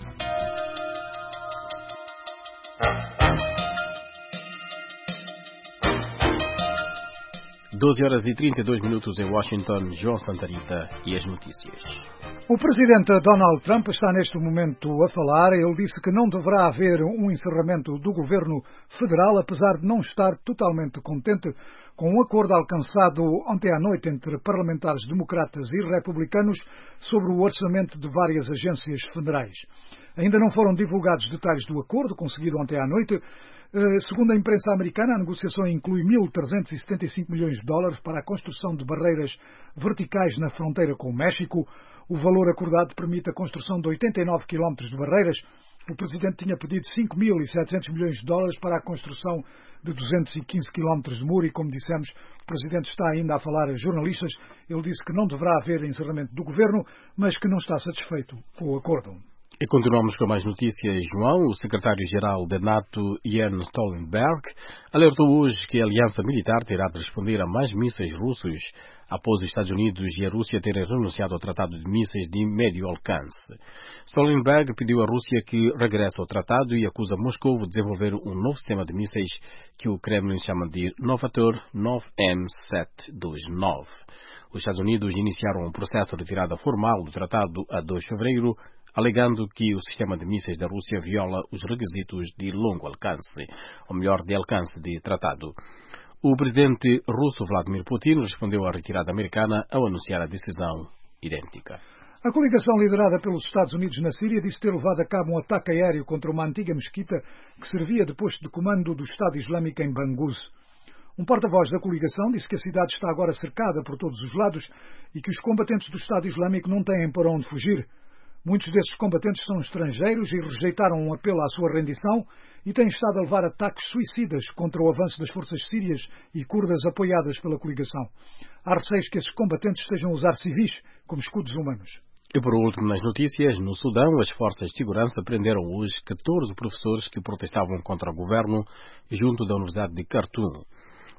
Speaker 1: doze horas e trinta e dois minutos em Washington, João Santarita e as notícias.
Speaker 2: O presidente Donald Trump está neste momento a falar. Ele disse que não deverá haver um encerramento do governo federal, apesar de não estar totalmente contente com o acordo alcançado ontem à noite entre parlamentares democratas e republicanos sobre o orçamento de várias agências federais. Ainda não foram divulgados detalhes do acordo conseguido ontem à noite. Segundo a imprensa americana, a negociação inclui mil trezentos e setenta e cinco milhões de dólares para a construção de barreiras verticais na fronteira com o México. O valor acordado permite a construção de oitenta e nove quilómetros de barreiras. O presidente tinha pedido cinco mil e setecentos milhões de dólares para a construção de duzentos e quinze quilómetros de muro e, como dissemos, o presidente está ainda a falar a jornalistas. Ele disse que não deverá haver encerramento do governo, mas que não está satisfeito com o acordo.
Speaker 1: E continuamos com mais notícias, João. O secretário-geral da NATO, Jens Stoltenberg, alertou hoje que a aliança militar terá de responder a mais mísseis russos após os Estados Unidos e a Rússia terem renunciado ao tratado de mísseis de médio alcance. Stoltenberg pediu à Rússia que regresse ao tratado e acusa Moscou de desenvolver um novo sistema de mísseis que o Kremlin chama de Novator nove M setecentos e vinte e nove. Os Estados Unidos iniciaram um processo de retirada formal do tratado a dois de fevereiro, alegando que o sistema de mísseis da Rússia viola os requisitos de longo alcance, ou melhor, de alcance de tratado. O presidente russo Vladimir Putin respondeu à retirada americana ao anunciar a decisão idêntica.
Speaker 2: A coligação liderada pelos Estados Unidos na Síria disse ter levado a cabo um ataque aéreo contra uma antiga mesquita que servia de posto de comando do Estado Islâmico em Bangus. Um porta-voz da coligação disse que a cidade está agora cercada por todos os lados e que os combatentes do Estado Islâmico não têm para onde fugir. Muitos desses combatentes são estrangeiros e rejeitaram um apelo à sua rendição e têm estado a levar ataques suicidas contra o avanço das forças sírias e curdas apoiadas pela coligação. Há receios que esses combatentes estejam a usar civis como escudos humanos.
Speaker 1: E por último, nas notícias, no Sudão, as forças de segurança prenderam hoje catorze professores que protestavam contra o governo junto da Universidade de Khartoum.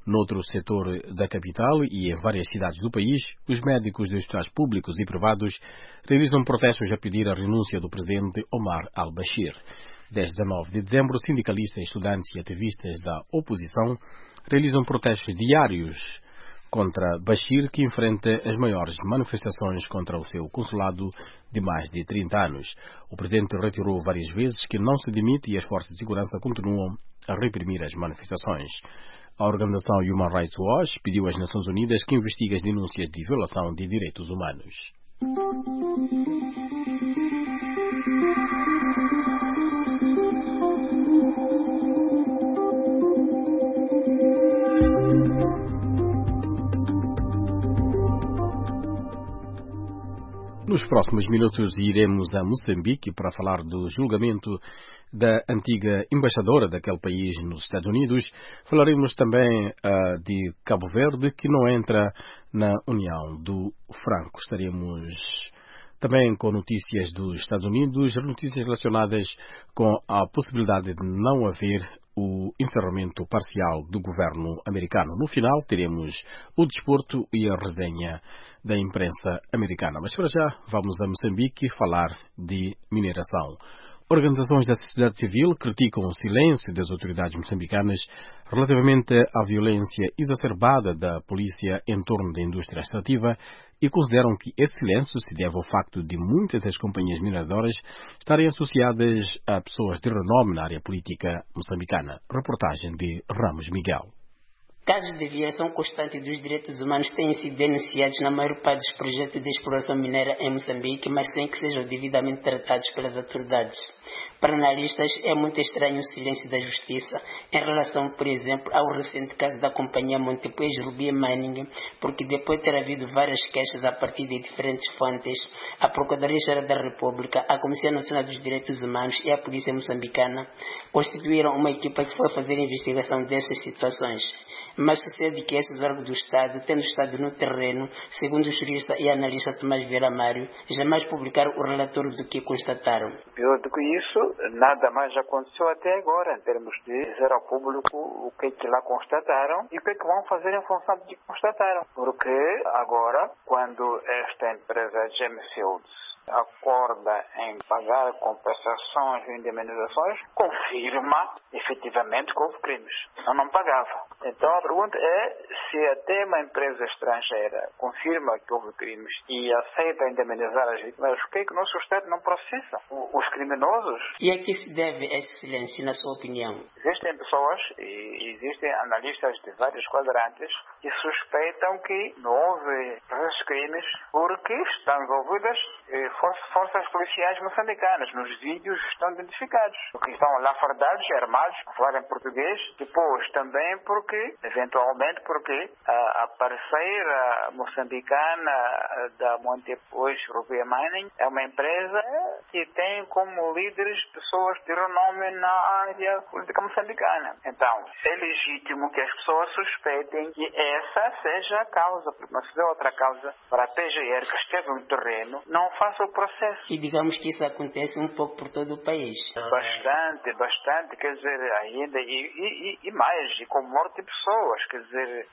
Speaker 1: Noutro setor da capital e em várias cidades do país, os médicos dos hospitais públicos e privados realizam protestos a pedir a renúncia do presidente Omar al-Bashir. Desde dezanove de dezembro, sindicalistas, estudantes e ativistas da oposição realizam protestos diários contra Bashir, que enfrenta as maiores manifestações contra o seu consulado de mais de trinta anos. O presidente reiterou várias vezes que não se demite e as forças de segurança continuam a reprimir as manifestações. A organização Human Rights Watch pediu às Nações Unidas que investigue as denúncias de violação de direitos humanos. Nos próximos minutos iremos a Moçambique para falar do julgamento da antiga embaixadora daquele país nos Estados Unidos. Falaremos também uh, de Cabo Verde, que não entra na União do Franco. Estaremos também com notícias dos Estados Unidos, notícias relacionadas com a possibilidade de não haver o encerramento parcial do governo americano. No final teremos o desporto e a resenha da imprensa americana. Mas para já vamos a Moçambique falar de mineração. Organizações da sociedade civil criticam o silêncio das autoridades moçambicanas relativamente à violência exacerbada da polícia em torno da indústria extrativa e consideram que esse silêncio se deve ao facto de muitas das companhias mineradoras estarem associadas a pessoas de renome na área política moçambicana. Reportagem de Ramos Miguel.
Speaker 4: Casos de violação constante dos direitos humanos têm sido denunciados na maior parte dos projetos de exploração mineira em Moçambique, mas sem que sejam devidamente tratados pelas autoridades. Para analistas, é muito estranho o silêncio da justiça em relação, por exemplo, ao recente caso da companhia Montepuez Ruby Mining, porque depois de ter havido várias queixas a partir de diferentes fontes, a Procuradoria-Geral da República, a Comissão Nacional dos Direitos Humanos e a Polícia Moçambicana constituíram uma equipa que foi fazer a investigação dessas situações. Mas sucede que esses órgãos do Estado, tendo estado no terreno, segundo o jurista e analista Tomás Vieira Mário, jamais publicaram o relatório do que constataram.
Speaker 22: Pior do que isso, nada mais aconteceu até agora, em termos de dizer ao público o que é que lá constataram e o que é que vão fazer em função do que constataram. Porque agora, quando esta empresa Gemfields acorda em pagar compensações e indemnizações, confirma efetivamente que houve crimes. Não, não pagava. Então a pergunta é se até uma empresa estrangeira confirma que houve crimes e aceita indemnizar as vítimas, por que é que o nosso Estado não processa os criminosos?
Speaker 4: E a que se deve esse silêncio, na sua opinião?
Speaker 22: Existem pessoas e existem analistas de vários quadrantes que suspeitam que não houve esses crimes porque estão envolvidas eh, forças policiais moçambicanas. Nos vídeos estão identificados, porque estão lá fardados, armados, a falar em português. Depois também porque, eventualmente porque a, a parceira moçambicana da Montepuez Ruby Mining é uma empresa que tem como líderes pessoas de renome na área política moçambicana. Então, é legítimo que as pessoas suspeitem que essa seja a causa, porque não se vê outra causa para a P G R que esteve no terreno, não faça o processo.
Speaker 4: E digamos que isso acontece um pouco por todo o país.
Speaker 22: Bastante, bastante, quer dizer, ainda, e, e, e mais, e com morte de pessoas, quer dizer,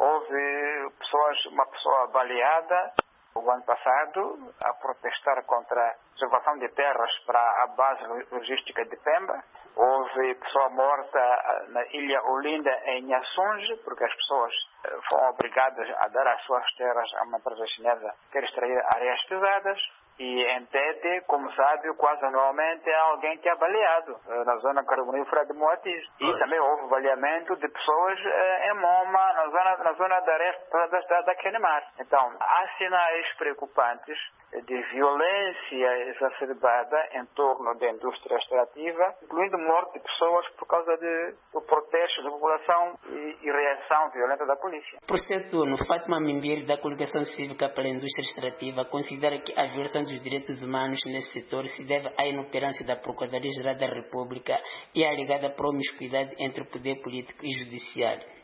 Speaker 22: houve pessoas, uma pessoa baleada o ano passado a protestar contra a reservação de terras para a base logística de Pemba. Houve pessoa morta na Ilha Olinda, em Nhaçunge, porque as pessoas foram obrigadas a dar as suas terras a uma empresa chinesa que quer extrair areias pesadas. E em Tete, como sabe, quase anualmente há alguém que é baleado na zona carbonífera de Moatiz. E também houve baleamento de pessoas em Moma, na zona, na zona da areia da, da Quenemar. Então, há sinais preocupantes de violência exacerbada em torno da indústria extrativa, incluindo morte de pessoas por causa de, do protesto da população e, e reação violenta da polícia.
Speaker 4: Por certo, Fátima Mimbiri, da Coligação Cívica pela Indústria Extrativa, considera que a violação dos direitos humanos nesse setor se deve à inoperância da Procuradoria-Geral da República e à alegada promiscuidade entre o poder político e judiciário.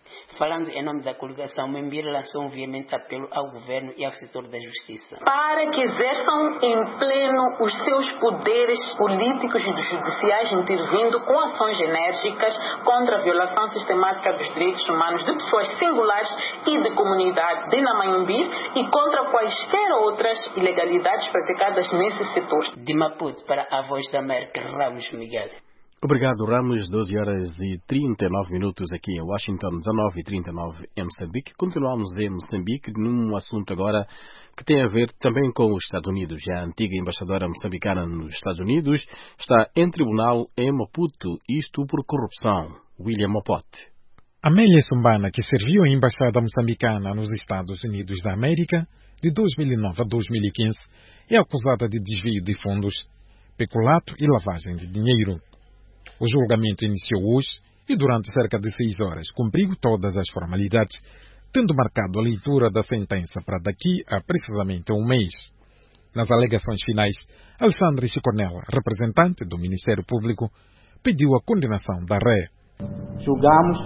Speaker 4: Falando em nome da coligação, Membira lançou um veemente apelo ao governo e ao setor da justiça
Speaker 6: para que exerçam em pleno os seus poderes políticos e judiciais, intervindo com ações enérgicas contra a violação sistemática dos direitos humanos de pessoas singulares e de comunidade de Namayumbi e contra quaisquer outras ilegalidades praticadas nesse setor.
Speaker 4: De Maputo para a Voz da América, Ramos Miguel.
Speaker 1: Obrigado, Ramos. doze horas e trinta e nove minutos aqui em Washington, dezenove e trinta e nove em Moçambique. Continuamos em Moçambique num assunto agora que tem a ver também com os Estados Unidos. A antiga embaixadora moçambicana nos Estados Unidos está em tribunal em Maputo, isto por corrupção. William Mopote.
Speaker 7: Amélia Sumbana, que serviu em embaixada moçambicana nos Estados Unidos da América de dois mil e nove a dois mil e quinze, é acusada de desvio de fundos, peculato e lavagem de dinheiro. O julgamento iniciou hoje e durante cerca de seis horas cumpriu todas as formalidades, tendo marcado a leitura da sentença para daqui a precisamente um mês. Nas alegações finais, Alexandre Chiconella, representante do Ministério Público, pediu a condenação da ré.
Speaker 8: Julgamos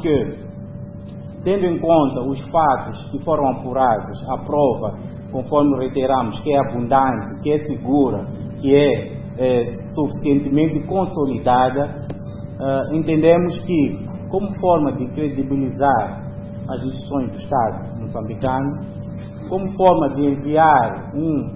Speaker 8: que, tendo em conta os fatos que foram apurados, a prova, conforme reiteramos, que é abundante, que é segura, que é, é suficientemente consolidada, Uh, entendemos que, como forma de credibilizar as instituições do Estado moçambicano, como forma de enviar um,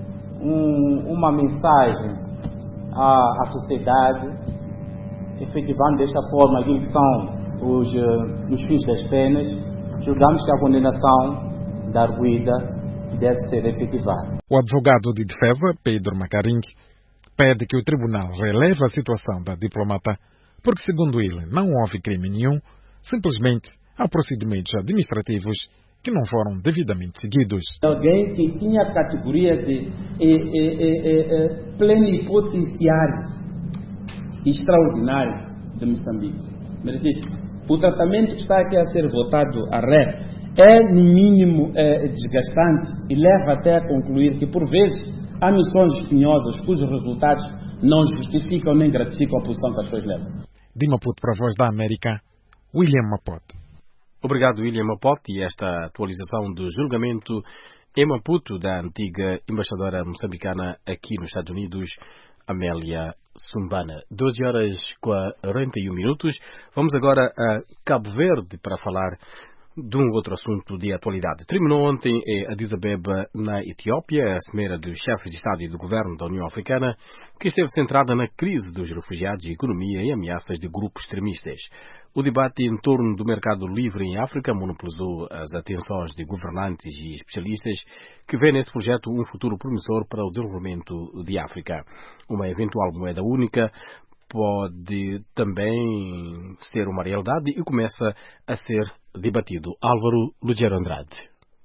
Speaker 8: um, uma mensagem à, à sociedade, efetivando desta forma aquilo que são os, uh, os fins das penas, julgamos que a condenação da arguida deve ser efetivada.
Speaker 7: O advogado de defesa, Pedro Macaring, pede que o tribunal releve a situação da diplomata, porque, segundo ele, não houve crime nenhum, simplesmente há procedimentos administrativos que não foram devidamente seguidos.
Speaker 8: Alguém que tinha a categoria de eh, eh, eh, eh, plenipotenciário extraordinário de Moçambique. O tratamento que está aqui a ser votado a ré é, no mínimo, eh, desgastante e leva até a concluir que, por vezes, há missões espinhosas cujos resultados não justificam nem gratificam a posição que as pessoas levam.
Speaker 7: De Maputo para a Voz da América, William Mopote.
Speaker 1: Obrigado, William Mopote. E esta atualização do julgamento em Maputo da antiga embaixadora moçambicana aqui nos Estados Unidos, Amélia Sumbana. doze horas e quarenta e um minutos. Vamos agora a Cabo Verde para falar de um outro assunto de atualidade. Terminou ontem em Addis Abeba, na Etiópia, a cimeira dos chefes de Estado e do Governo da União Africana, que esteve centrada na crise dos refugiados, economia e ameaças de grupos extremistas. O debate em torno do mercado livre em África monopolizou as atenções de governantes e especialistas que vêem nesse projeto um futuro promissor para o desenvolvimento de África. Uma eventual moeda única pode também ser uma realidade e começa a ser debatido. Álvaro Lugero Andrade.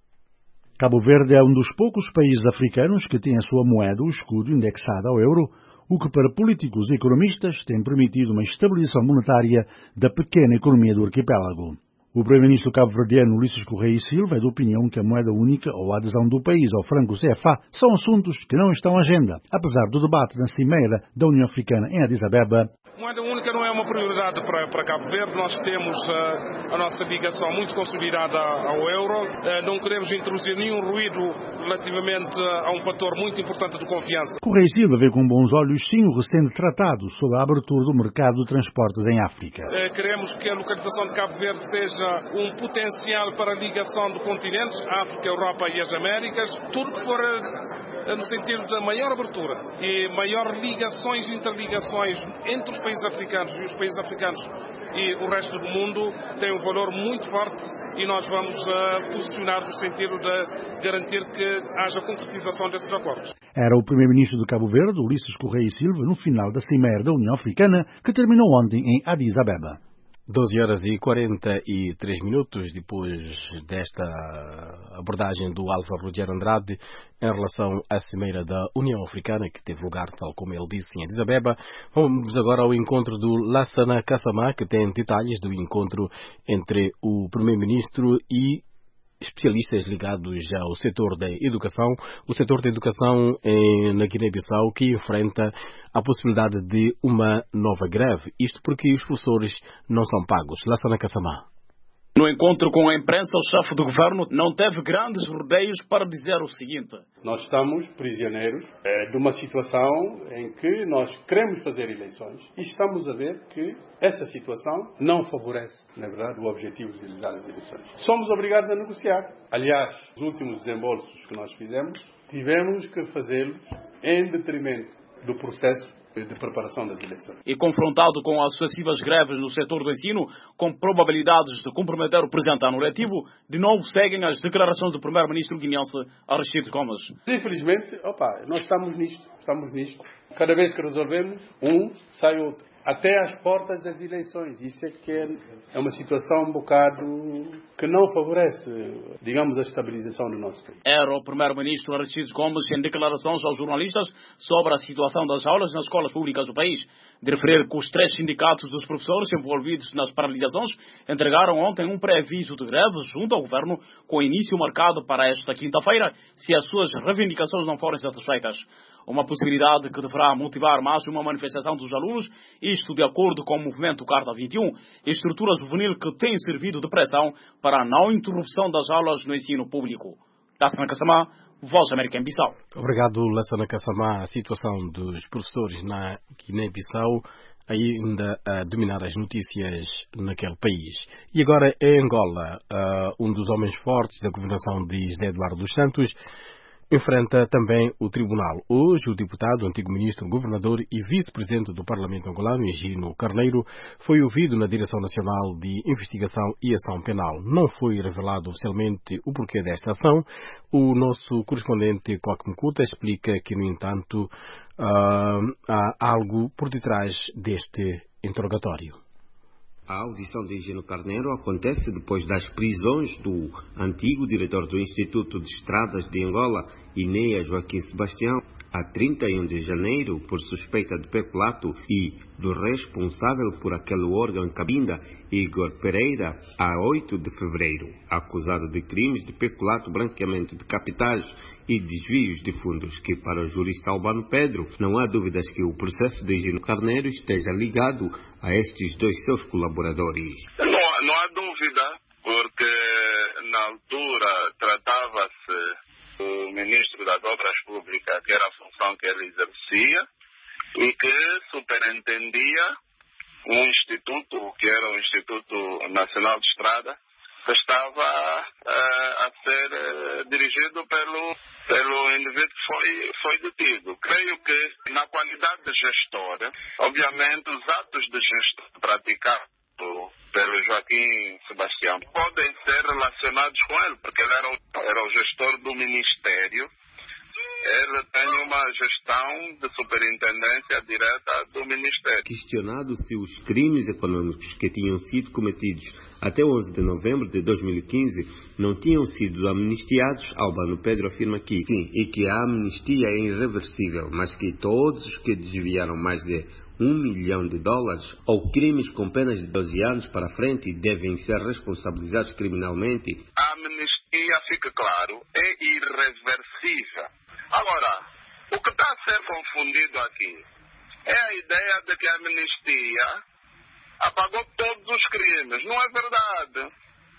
Speaker 9: Cabo Verde é um dos poucos países africanos que tem a sua moeda, o escudo, indexada ao euro, o que para políticos e economistas tem permitido uma estabilização monetária da pequena economia do arquipélago. O primeiro-ministro cabo-verdiano Ulisses Correia e Silva é da opinião que a moeda única ou a adesão do país ao franco C F A são assuntos que não estão à agenda, apesar do debate na cimeira da União Africana em Addis Abeba.
Speaker 11: Moeda única não é uma prioridade para, para Cabo Verde. Nós temos uh, a nossa ligação muito consolidada ao euro. Uh, não queremos introduzir nenhum ruído relativamente uh, a um fator muito importante de confiança.
Speaker 9: Correia e Silva vê com bons olhos sim o recente tratado sobre a abertura do mercado de transportes em África.
Speaker 11: Uh, queremos que a localização de Cabo Verde seja um potencial para a ligação de continentes, África, Europa e as Américas. Tudo que for uh, no sentido da maior abertura e maior ligações e interligações entre os países africanos e os países africanos e o resto do mundo tem um valor muito forte e nós vamos uh, posicionar no sentido de garantir que haja concretização desses acordos.
Speaker 9: Era o primeiro-ministro de Cabo Verde, Ulisses Correia e Silva, no final da cimeira da União Africana, que terminou ontem em Addis Abeba.
Speaker 1: doze horas e quarenta e três minutos depois desta abordagem do Álvaro Lugero Andrade em relação à cimeira da União Africana, que teve lugar, tal como ele disse, em Addis Abeba. Vamos agora ao encontro do Lassana Kasama, que tem detalhes do encontro entre o primeiro-ministro e especialistas ligados ao setor da educação, o setor da educação em, na Guiné-Bissau, que enfrenta a possibilidade de uma nova greve. Isto porque os professores não são pagos. Lassana Kasama.
Speaker 10: No encontro com a imprensa, o chefe do governo não teve grandes rodeios para dizer o seguinte:
Speaker 12: nós estamos prisioneiros é, de uma situação em que nós queremos fazer eleições e estamos a ver que essa situação não favorece, na verdade, o objetivo de realizar as eleições. Somos obrigados a negociar. Aliás, os últimos desembolsos que nós fizemos, tivemos que fazê-los em detrimento do processo de preparação das eleições.
Speaker 10: E confrontado com as sucessivas greves no setor do ensino, com probabilidades de comprometer o presente ano letivo, de novo seguem as declarações do primeiro-ministro guineense Aristides Gomes.
Speaker 12: Infelizmente, opa, nós estamos nisto, estamos nisto. Cada vez que resolvemos, um sai outro. Até às portas das eleições. Isso é que é, é uma situação um bocado que não favorece, digamos, a estabilização do nosso país.
Speaker 10: Era o primeiro-ministro Aristides Gomes em declarações aos jornalistas sobre a situação das aulas nas escolas públicas do país. De referir que os três sindicatos dos professores envolvidos nas paralisações entregaram ontem um pré-aviso de greve junto ao governo, com início marcado para esta quinta-feira, se as suas reivindicações não forem satisfeitas. Uma possibilidade que deverá motivar mais uma manifestação dos alunos, isto de acordo com o movimento Carta vinte e um, estrutura juvenil que tem servido de pressão para a não interrupção das aulas no ensino público. Lassana Kassamá, Voz América em Bissau.
Speaker 1: Obrigado, Lassana Kassamá. A situação dos professores na Guiné-Bissau ainda a dominar as notícias naquele país. E agora em Angola, uh, um dos homens fortes da governação de José Eduardo dos Santos enfrenta também o tribunal. Hoje, o deputado, antigo ministro, governador e vice-presidente do Parlamento angolano, Higino Carneiro, foi ouvido na Direção Nacional de Investigação e Ação Penal. Não foi revelado oficialmente o porquê desta ação. O nosso correspondente, Coque Mkuta, explica que, no entanto, uh, há algo por detrás deste interrogatório.
Speaker 13: A audição de Higino Carneiro acontece depois das prisões do antigo diretor do Instituto de Estradas de Angola, Inéa Joaquim Sebastião, a trinta e um de janeiro, por suspeita de peculato, e do responsável por aquele órgão em Cabinda, Igor Pereira, a oito de fevereiro, acusado de crimes de peculato, branqueamento de capitais e desvios de fundos, que para o jurista Albano Pedro não há dúvidas que o processo de Higino Carneiro esteja ligado a estes dois seus colaboradores.
Speaker 3: Não, não há dúvida, porque na altura tratava-se o ministro das Obras Públicas, que era a função que ele exercia, e que superintendia um instituto, que era o Instituto Nacional de Estrada, que estava uh, a ser uh, dirigido pelo, pelo indivíduo que foi, foi detido. Creio que, na qualidade de gestor, obviamente os atos de gestão praticados pelo Joaquim Sebastião podem ser relacionados com ele, porque ele era o, era o gestor do Ministério. Ele tem uma gestão de superintendência direta do Ministério.
Speaker 13: Questionado se os crimes econômicos que tinham sido cometidos até onze de novembro de dois mil e quinze não tinham sido amnistiados, Albano Pedro afirma que sim, e que a amnistia é irreversível, mas que todos os que desviaram mais de um milhão de dólares ou crimes com penas de doze anos para frente devem ser responsabilizados criminalmente.
Speaker 3: A amnistia, fica claro, é irreversível. Agora, o que está a ser confundido aqui é a ideia de que a amnistia apagou todos os crimes. Não é verdade.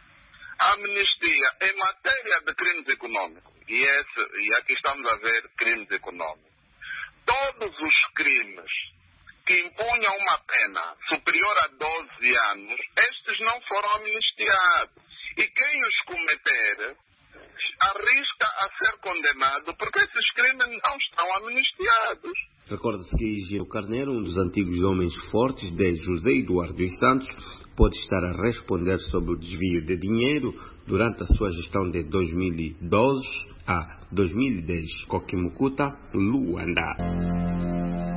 Speaker 3: A amnistia, em matéria de crimes econômicos, e, esse, e aqui estamos a ver crimes econômicos, todos os crimes que impunham uma pena superior a doze anos, estes não foram amnistiados. E quem os cometer arrisca a ser condenado, porque esses crimes não estão amnistiados.
Speaker 13: Recorda-se que Higino Carneiro, um dos antigos homens fortes de José Eduardo dos Santos, pode estar a responder sobre o desvio de dinheiro durante a sua gestão de dois mil e doze a dois mil e dez. Coque Mkuta, Luanda.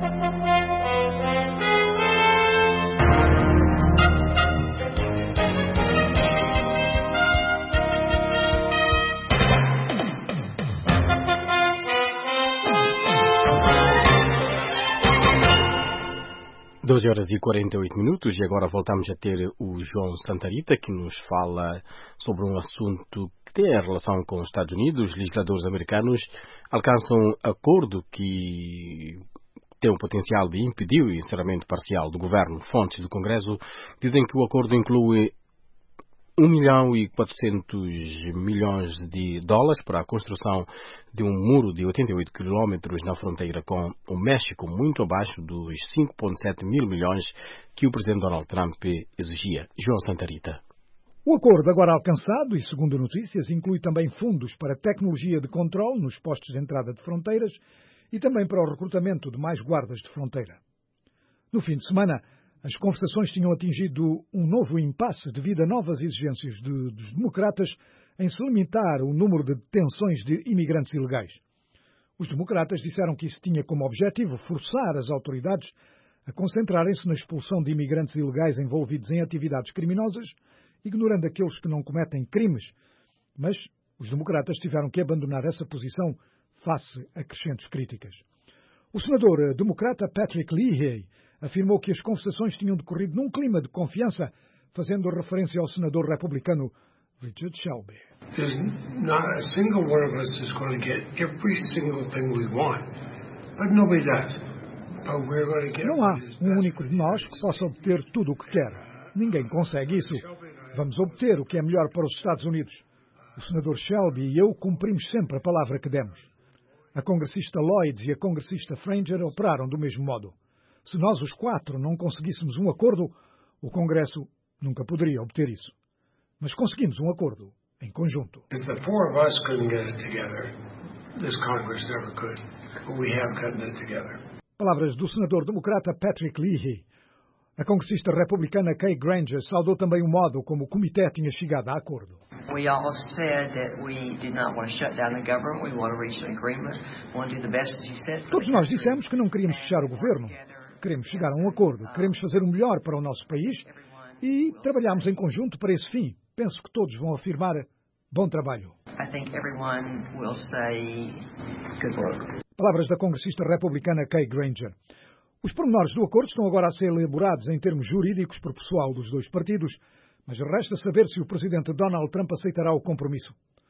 Speaker 1: doze horas e quarenta e oito minutos e agora voltamos a ter o João Santarita, que nos fala sobre um assunto que tem a relação com os Estados Unidos. Os legisladores americanos alcançam acordo que tem o potencial de impedir o encerramento parcial do governo. Fontes do Congresso dizem que o acordo inclui um milhão e quatrocentos milhões de dólares para a construção de um muro de oitenta e oito quilômetros na fronteira com o México, muito abaixo dos cinco vírgula sete mil milhões que o presidente Donald Trump exigia. João Santarita.
Speaker 2: O acordo agora alcançado, e segundo notícias, inclui também fundos para tecnologia de controle nos postos de entrada de fronteiras e também para o recrutamento de mais guardas de fronteira. No fim de semana, as conversações tinham atingido um novo impasse devido a novas exigências de, dos democratas em se limitar o número de detenções de imigrantes ilegais. Os democratas disseram que isso tinha como objetivo forçar as autoridades a concentrarem-se na expulsão de imigrantes ilegais envolvidos em atividades criminosas, ignorando aqueles que não cometem crimes. Mas os democratas tiveram que abandonar essa posição face a crescentes críticas. O senador democrata Patrick Leahy afirmou que as conversações tinham decorrido num clima de confiança, fazendo referência ao senador republicano Richard Shelby.
Speaker 14: There's not a single one of us is going to get every single thing we want, but nobody does. But we're going to get.
Speaker 2: Não há um único de nós que possa obter tudo o que quer. Ninguém consegue isso. Vamos obter o que é melhor para os Estados Unidos. O senador Shelby e eu cumprimos sempre a palavra que demos. A congressista Lloyd e a congressista Franger operaram do mesmo modo. Se nós, os quatro, não conseguíssemos um acordo, o Congresso nunca poderia obter isso. Mas conseguimos um acordo em conjunto.
Speaker 14: If the four of us couldn't get it together, this Congress never could. But we have gotten it together.
Speaker 2: Palavras do senador democrata Patrick Leahy. A congressista republicana Kay Granger saudou também o modo como o comitê tinha chegado a acordo.
Speaker 15: We all said that we did not want to shut down the government. We want to reach an agreement. We want to do the best, as you said.
Speaker 2: Todos nós dissemos que não queríamos fechar o governo. Queremos chegar a um acordo. Queremos fazer o melhor para o nosso país e trabalhamos em conjunto para esse fim. Penso que todos vão afirmar bom trabalho.
Speaker 15: I think everyone will say good work.
Speaker 2: Palavras da congressista republicana Kay Granger. Os pormenores do acordo estão agora a ser elaborados em termos jurídicos por pessoal dos dois partidos, mas resta saber se o presidente Donald Trump aceitará o compromisso.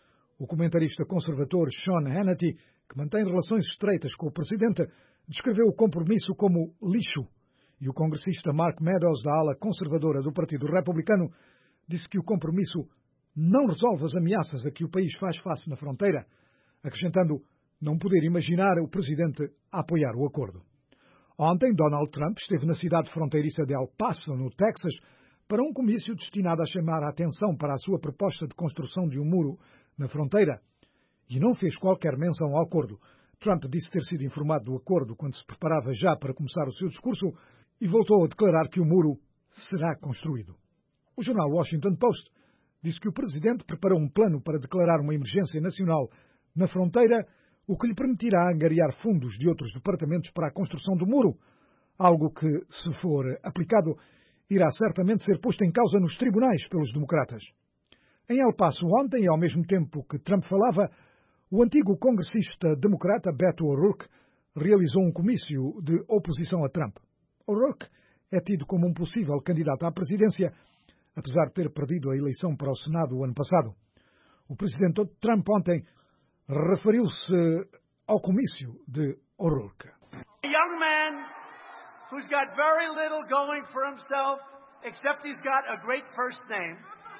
Speaker 2: O comentarista conservador Sean Hannity, que mantém relações estreitas com o presidente, descreveu o compromisso como lixo, e o congressista Mark Meadows, da ala conservadora do Partido Republicano, disse que o compromisso não resolve as ameaças a que o país faz face na fronteira, acrescentando não poder imaginar o presidente a apoiar o acordo. Ontem, Donald Trump esteve na cidade fronteiriça de El Paso, no Texas, para um comício destinado a chamar a atenção para a sua proposta de construção de um muro na fronteira, e não fez qualquer menção ao acordo. Trump disse ter sido informado do acordo quando se preparava já para começar o seu discurso e voltou a declarar que o muro será construído. O jornal Washington Post disse que o presidente preparou um plano para declarar uma emergência nacional na fronteira, o que lhe permitirá angariar fundos de outros departamentos para a construção do muro, algo que, se for aplicado, irá certamente ser posto em causa nos tribunais pelos democratas. Em El Paso ontem, e ao mesmo tempo que Trump falava, o antigo congressista democrata Beto O'Rourke realizou um comício de oposição a Trump. O'Rourke é tido como um possível candidato à presidência, apesar de ter perdido a eleição para o Senado o ano passado. O presidente Trump ontem referiu-se ao comício de O'Rourke.
Speaker 16: A young man who's got very little going for himself, except he's got a great first name.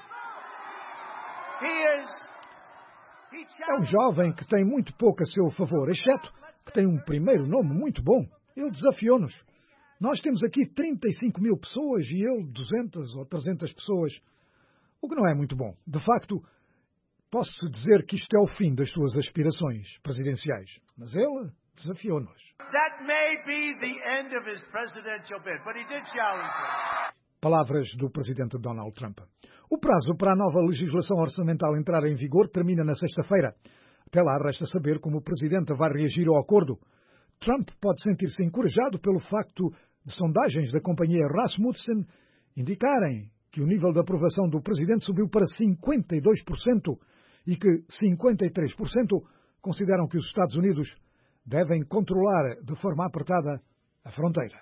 Speaker 16: He is
Speaker 2: É um jovem que tem muito pouco a seu favor, exceto que tem um primeiro nome muito bom. Ele desafiou-nos. Nós temos aqui trinta e cinco mil pessoas e ele duzentas ou trezentas pessoas, o que não é muito bom. De facto, posso dizer que isto é o fim das suas aspirações presidenciais. Mas ele desafiou-nos.
Speaker 16: That may be the end of his presidential bid, but he did challenge us.
Speaker 2: Palavras do presidente Donald Trump. O prazo para a nova legislação orçamental entrar em vigor termina na sexta-feira. Até lá resta saber como o presidente vai reagir ao acordo. Trump pode sentir-se encorajado pelo facto de sondagens da companhia Rasmussen indicarem que o nível de aprovação do presidente subiu para cinquenta e dois por cento e que cinquenta e três por cento consideram que os Estados Unidos devem controlar de forma apertada a fronteira.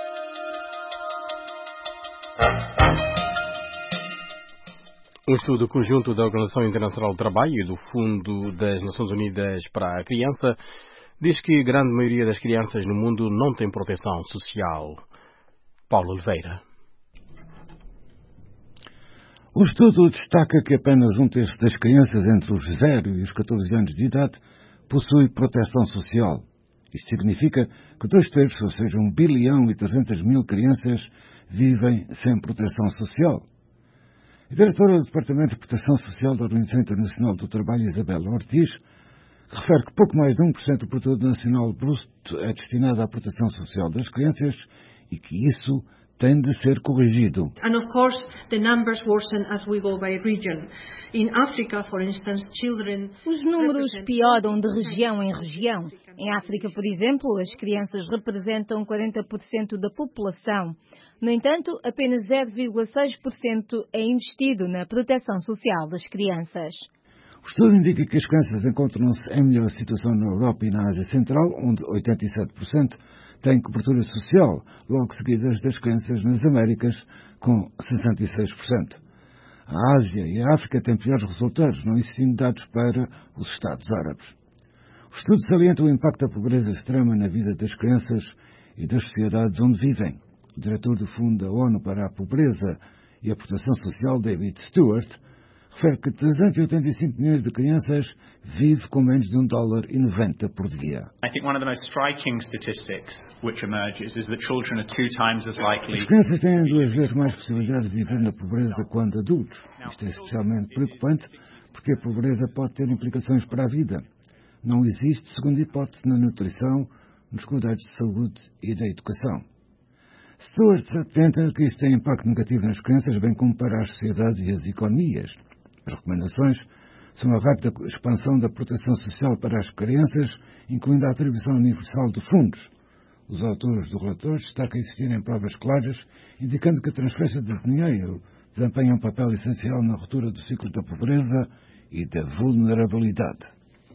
Speaker 1: Um estudo conjunto da Organização Internacional do Trabalho e do Fundo das Nações Unidas para a Criança diz que a grande maioria das crianças no mundo não tem proteção social. Paulo Oliveira.
Speaker 5: O estudo destaca que apenas um terço das crianças entre os zero e os catorze anos de idade possui proteção social. Isto significa que dois terços, ou seja, um bilhão e trezentas mil crianças, vivem sem proteção social. A diretora do Departamento de Proteção Social da Organização Internacional do Trabalho, Isabela Ortiz, refere que pouco mais de um por cento do produto nacional bruto é destinado à proteção social das crianças e que isso tem de ser corrigido.
Speaker 17: And of course, the numbers worsen as we go by region. In Africa, for instance, children...
Speaker 18: Os números pioram de região em região. Em África, por exemplo, as crianças representam quarenta por cento da população. No entanto, apenas zero vírgula seis por cento é investido na proteção social das crianças.
Speaker 5: O estudo indica que as crianças encontram-se em melhor situação na Europa e na Ásia Central, onde oitenta e sete por cento têm cobertura social, logo seguidas das crianças nas Américas, com sessenta e seis por cento. A Ásia e a África têm piores resultados, não existindo dados para os Estados Árabes. O estudo salienta o impacto da pobreza extrema na vida das crianças e das sociedades onde vivem. O diretor do Fundo da ONU para a Pobreza e a Proteção Social, David Stewart, refere que trezentos e oitenta e cinco milhões de crianças vivem com menos de um dólar e noventa por dia.
Speaker 19: I think one of the most striking statistics which emerges is that children are two times as likely.
Speaker 5: As crianças têm duas vezes mais possibilidades de viver na pobreza quando adultos. Isto é especialmente preocupante porque a pobreza pode ter implicações para a vida. Não existe segunda hipótese na nutrição, nos cuidados de saúde e da educação. Stewart atenta que isto tem impacto negativo nas crianças, bem como para as sociedades e as economias. As recomendações são a rápida expansão da proteção social para as crianças, incluindo a atribuição universal de fundos. Os autores do relatório destacam existirem provas claras, indicando que a transferência de dinheiro desempenha um papel essencial na ruptura do ciclo da pobreza e da vulnerabilidade.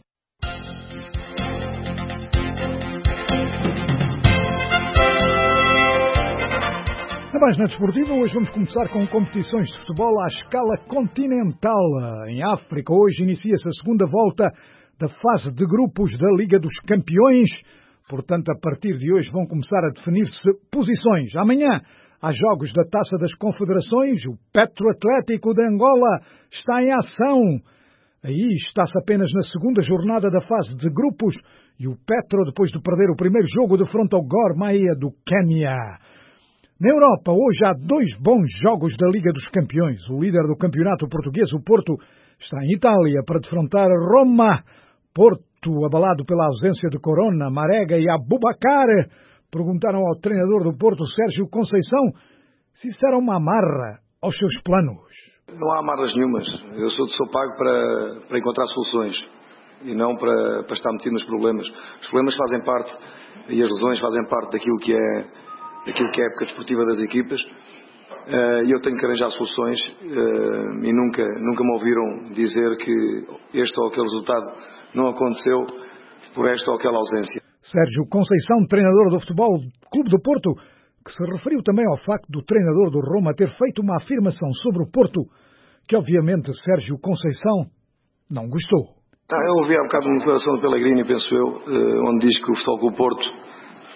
Speaker 2: Na página desportiva, hoje vamos começar com competições de futebol à escala continental. Em África, hoje inicia-se a segunda volta da fase de grupos da Liga dos Campeões. Portanto, a partir de hoje vão começar a definir-se posições. Amanhã há jogos da Taça das Confederações. O Petro Atlético de Angola está em ação. Aí está-se apenas na segunda jornada da fase de grupos. E o Petro, depois de perder o primeiro jogo, defronta o Gor Mahia do Quênia. Na Europa, hoje há dois bons jogos da Liga dos Campeões. O líder do campeonato português, o Porto, está em Itália para defrontar Roma. Porto, abalado pela ausência de Corona, Marega e Abubakar, perguntaram ao treinador do Porto, Sérgio Conceição, se isso era uma amarra aos seus planos.
Speaker 20: Não há amarras nenhumas. Eu sou, sou pago para, para encontrar soluções e não para, para estar metido nos problemas. Os problemas fazem parte e as lesões fazem parte daquilo que é aquilo que é a época desportiva das equipas, e eu tenho que arranjar soluções, e nunca, nunca me ouviram dizer que este ou aquele resultado não aconteceu por esta ou aquela ausência.
Speaker 2: Sérgio Conceição, treinador do Futebol Clube do Porto, que se referiu também ao facto do treinador do Roma ter feito uma afirmação sobre o Porto, que obviamente Sérgio Conceição não gostou.
Speaker 20: Eu ouvi há bocado uma declaração do Pellegrini, penso eu, onde diz que o Futebol Clube do Porto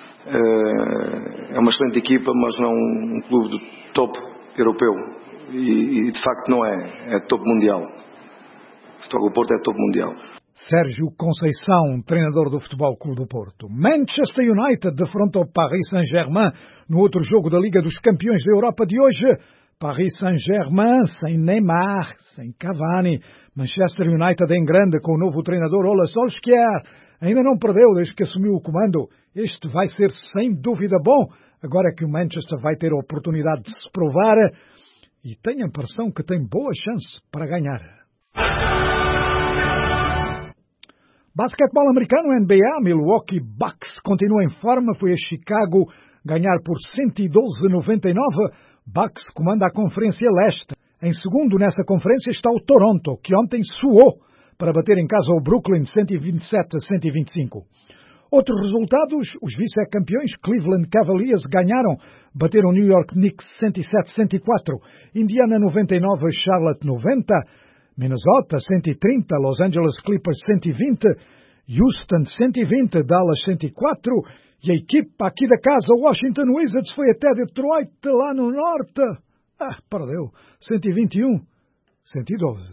Speaker 20: é uma excelente equipa, mas não um clube de topo europeu. E, e de facto não é. É topo mundial. O Futebol do Porto é topo mundial.
Speaker 2: Sérgio Conceição, treinador do Futebol Clube do Porto. Manchester United defronta o Paris Saint-Germain no outro jogo da Liga dos Campeões da Europa de hoje. Paris Saint-Germain sem Neymar, sem Cavani. Manchester United em grande com o novo treinador Ole Solskjaer. Ainda não perdeu desde que assumiu o comando. Este vai ser sem dúvida bom, agora que o Manchester vai ter a oportunidade de se provar e tem a impressão que tem boa chance para ganhar. Basquetebol americano, N B A, Milwaukee Bucks continua em forma, foi a Chicago ganhar por cento e doze a noventa e nove. Bucks comanda a Conferência Leste. Em segundo nessa conferência está o Toronto, que ontem suou para bater em casa o Brooklyn cento e vinte e sete a cento e vinte e cinco. Outros resultados, os vice-campeões Cleveland Cavaliers ganharam, bateram o New York Knicks cento e sete a cento e quatro, Indiana noventa e nove, Charlotte noventa, Minnesota cento e trinta, Los Angeles Clippers cento e vinte, Houston cento e vinte, Dallas cento e quatro, e a equipa aqui da casa, Washington Wizards, foi até Detroit, lá no norte. Ah, perdeu, cento e vinte e um cento e doze.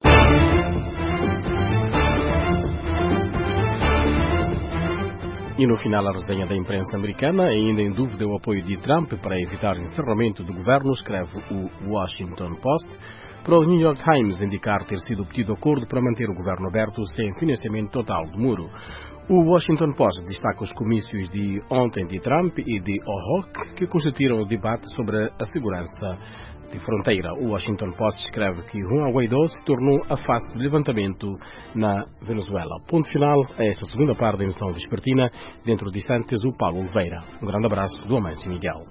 Speaker 1: E no final a resenha da imprensa americana, ainda em dúvida o apoio de Trump para evitar encerramento do governo, escreve o Washington Post. Para o New York Times indicar ter sido obtido acordo para manter o governo aberto sem financiamento total do muro. O Washington Post destaca os comícios de ontem de Trump e de O'Rourke, que constituíram o debate sobre a segurança de fronteira. O Washington Post escreve que Juan Guaidó se tornou a face do levantamento na Venezuela. Ponto final a esta segunda parte da emissão vespertina. Dentro de instantes, o Paulo Oliveira. Um grande abraço do Amâncio Miguel.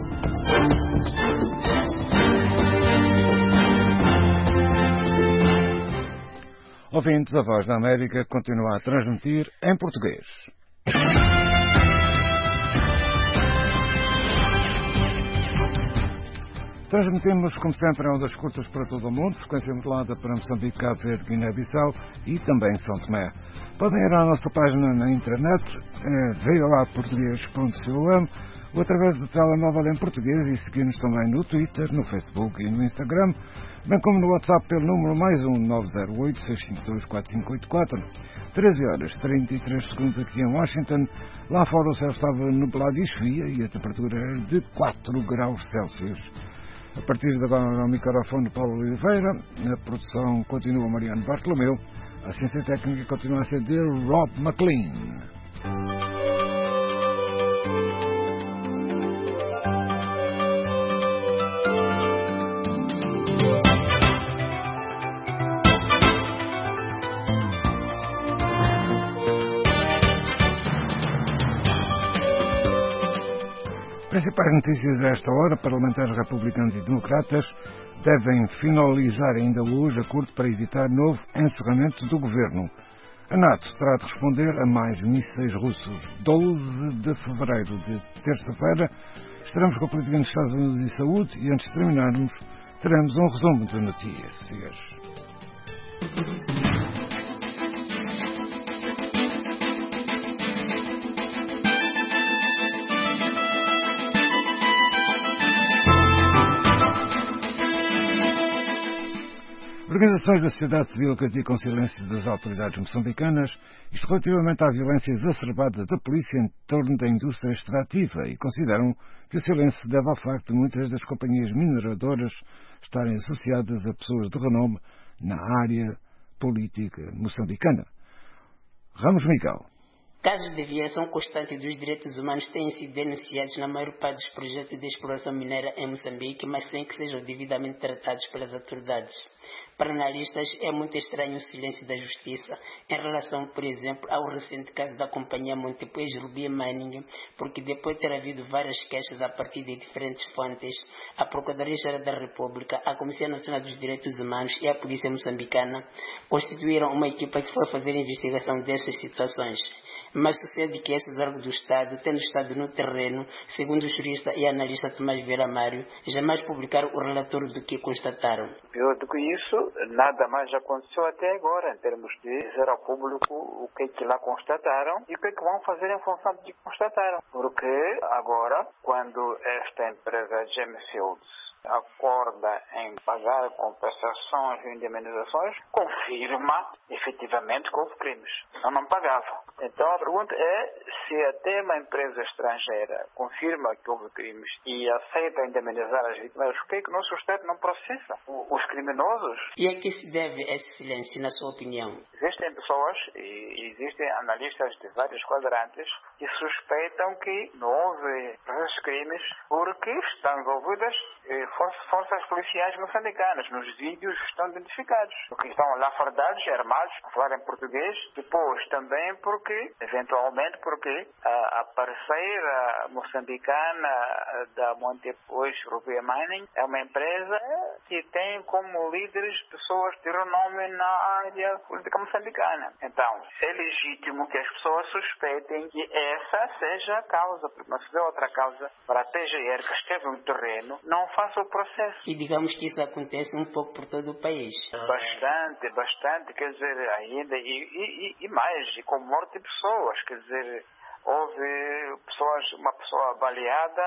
Speaker 5: Ouvintes, a Voz da América continua a transmitir em português. Transmitimos, como sempre, em ondas curtas para todo o mundo, frequência modulada para Moçambique, Cabo Verde, Guiné-Bissau e também São Tomé. Podem ir à nossa página na internet, é veja lá português ponto com, ou através do telemóvel em português e seguir-nos também no Twitter, no Facebook e no Instagram, bem como no WhatsApp pelo número mais um nove zero oito, seis cinco dois, quatro cinco oito quatro. treze horas e trinta e três segundos aqui em Washington. Lá fora o céu estava nublado e chovia e a temperatura era de quatro graus Celsius. A partir de agora ao microfone Paulo Oliveira, a produção continua Mariano Bartolomeu, a ciência técnica continua a ser de Rob McLean. Principais notícias a esta hora: parlamentares republicanos e democratas devem finalizar ainda hoje acordo para evitar novo encerramento do governo. A NATO terá de responder a mais mísseis russos. doze de fevereiro, de terça-feira, estaremos com a política nos Estados Unidos e saúde e antes de terminarmos, teremos um resumo de notícias. Organizações da sociedade civil criticam o silêncio das autoridades moçambicanas, isto relativamente à violência exacerbada da polícia em torno da indústria extrativa, e consideram que o silêncio se deve ao facto de muitas das companhias mineradoras estarem associadas a pessoas de renome na área política moçambicana. Ramos Miguel.
Speaker 4: Casos de violação constante dos direitos humanos têm sido denunciados na maior parte dos projetos de exploração mineira em Moçambique, mas sem que sejam devidamente tratados pelas autoridades. Para analistas, é muito estranho o silêncio da justiça em relação, por exemplo, ao recente caso da companhia Montepuez Ruby Mining, porque depois de ter havido várias queixas a partir de diferentes fontes, a Procuradoria-Geral da República, a Comissão Nacional dos Direitos Humanos e a Polícia Moçambicana constituíram uma equipa que foi fazer investigação dessas situações. Mas sucede que esses órgãos do Estado, tendo estado no terreno, segundo o jurista e analista Tomás Vieira Mário, jamais publicaram o relatório do que constataram.
Speaker 21: Pior do que isso, nada mais aconteceu até agora, em termos de dizer ao público o que é que lá constataram e o que é que vão fazer em função do que constataram. Porque agora, quando esta empresa Gemfields acorda em pagar compensações e indemnizações, confirma efetivamente que houve crimes. Não, não pagava. Então a pergunta é se até uma empresa estrangeira confirma que houve crimes e aceita indemnizar as vítimas, por que é que o nosso Estado não processa os criminosos?
Speaker 4: E a que se deve esse silêncio, na sua opinião?
Speaker 21: Existem pessoas e existem analistas de vários quadrantes que suspeitam que não houve esses crimes porque estão envolvidas eh, forças policiais moçambicanas. Nos vídeos estão identificados. Porque estão lá fardados, armados, a falar em português. Depois também porque, eventualmente porque a, a parceira moçambicana da Montepuez Ruby Mining é uma empresa que tem como líderes pessoas de renome na área política moçambicana. Então, é legítimo que as pessoas suspeitem que essa seja a causa, porque não se vê outra causa para a P G R que esteve no terreno, não faça o processo.
Speaker 4: E digamos que isso acontece um pouco por todo o país.
Speaker 21: Bastante, bastante, quer dizer, ainda, e, e, e mais, e com morte de pessoas, quer dizer, houve pessoas, uma pessoa baleada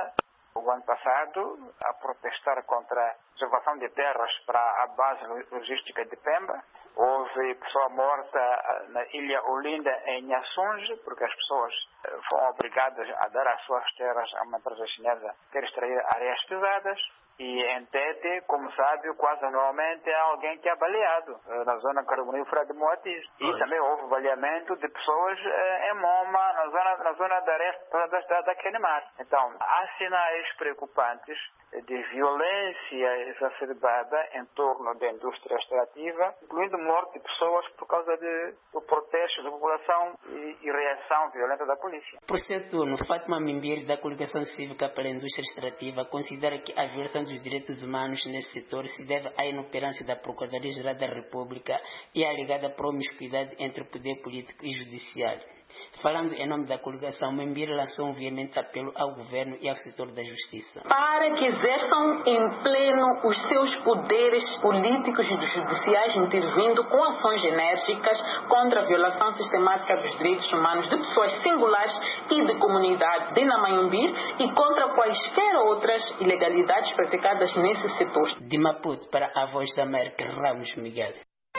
Speaker 21: o ano passado a protestar contra a reservação de terras para a base logística de Pemba. Houve pessoa morta na Ilha Olinda, em Nhaçunge, porque as pessoas foram obrigadas a dar as suas terras a uma empresa chinesa que quer extrair areias pesadas. E em Tete, como sabe, quase anualmente há alguém que é baleado na zona carbonífera de Moatiz. E também houve baleamento de pessoas em Moma, na zona, na zona da areia da cidade da Quenemar. Então, há sinais preocupantes de violência exacerbada em torno da indústria extrativa, incluindo morte de pessoas por causa de, do protesto da população e, e reação violenta da polícia.
Speaker 4: Por seu turno, Fátima Mimbiri, da Coligação Cívica para a Indústria Extrativa, considera que a violação dos direitos humanos nesse setor se deve à inoperância da Procuradoria-Geral da República e à alegada promiscuidade entre o poder político e judiciário. Falando em nome da coligação, Mimbiri lançou um veemente apelo ao governo e ao setor da justiça.
Speaker 6: Para que exerçam em pleno os seus poderes políticos e judiciais, intervindo com ações enérgicas contra a violação sistemática dos direitos humanos de pessoas singulares e de comunidades de Namayumbi e contra quaisquer outras ilegalidades praticadas nesse setor.
Speaker 4: De Maputo para a Voz da América, Ramos Miguel.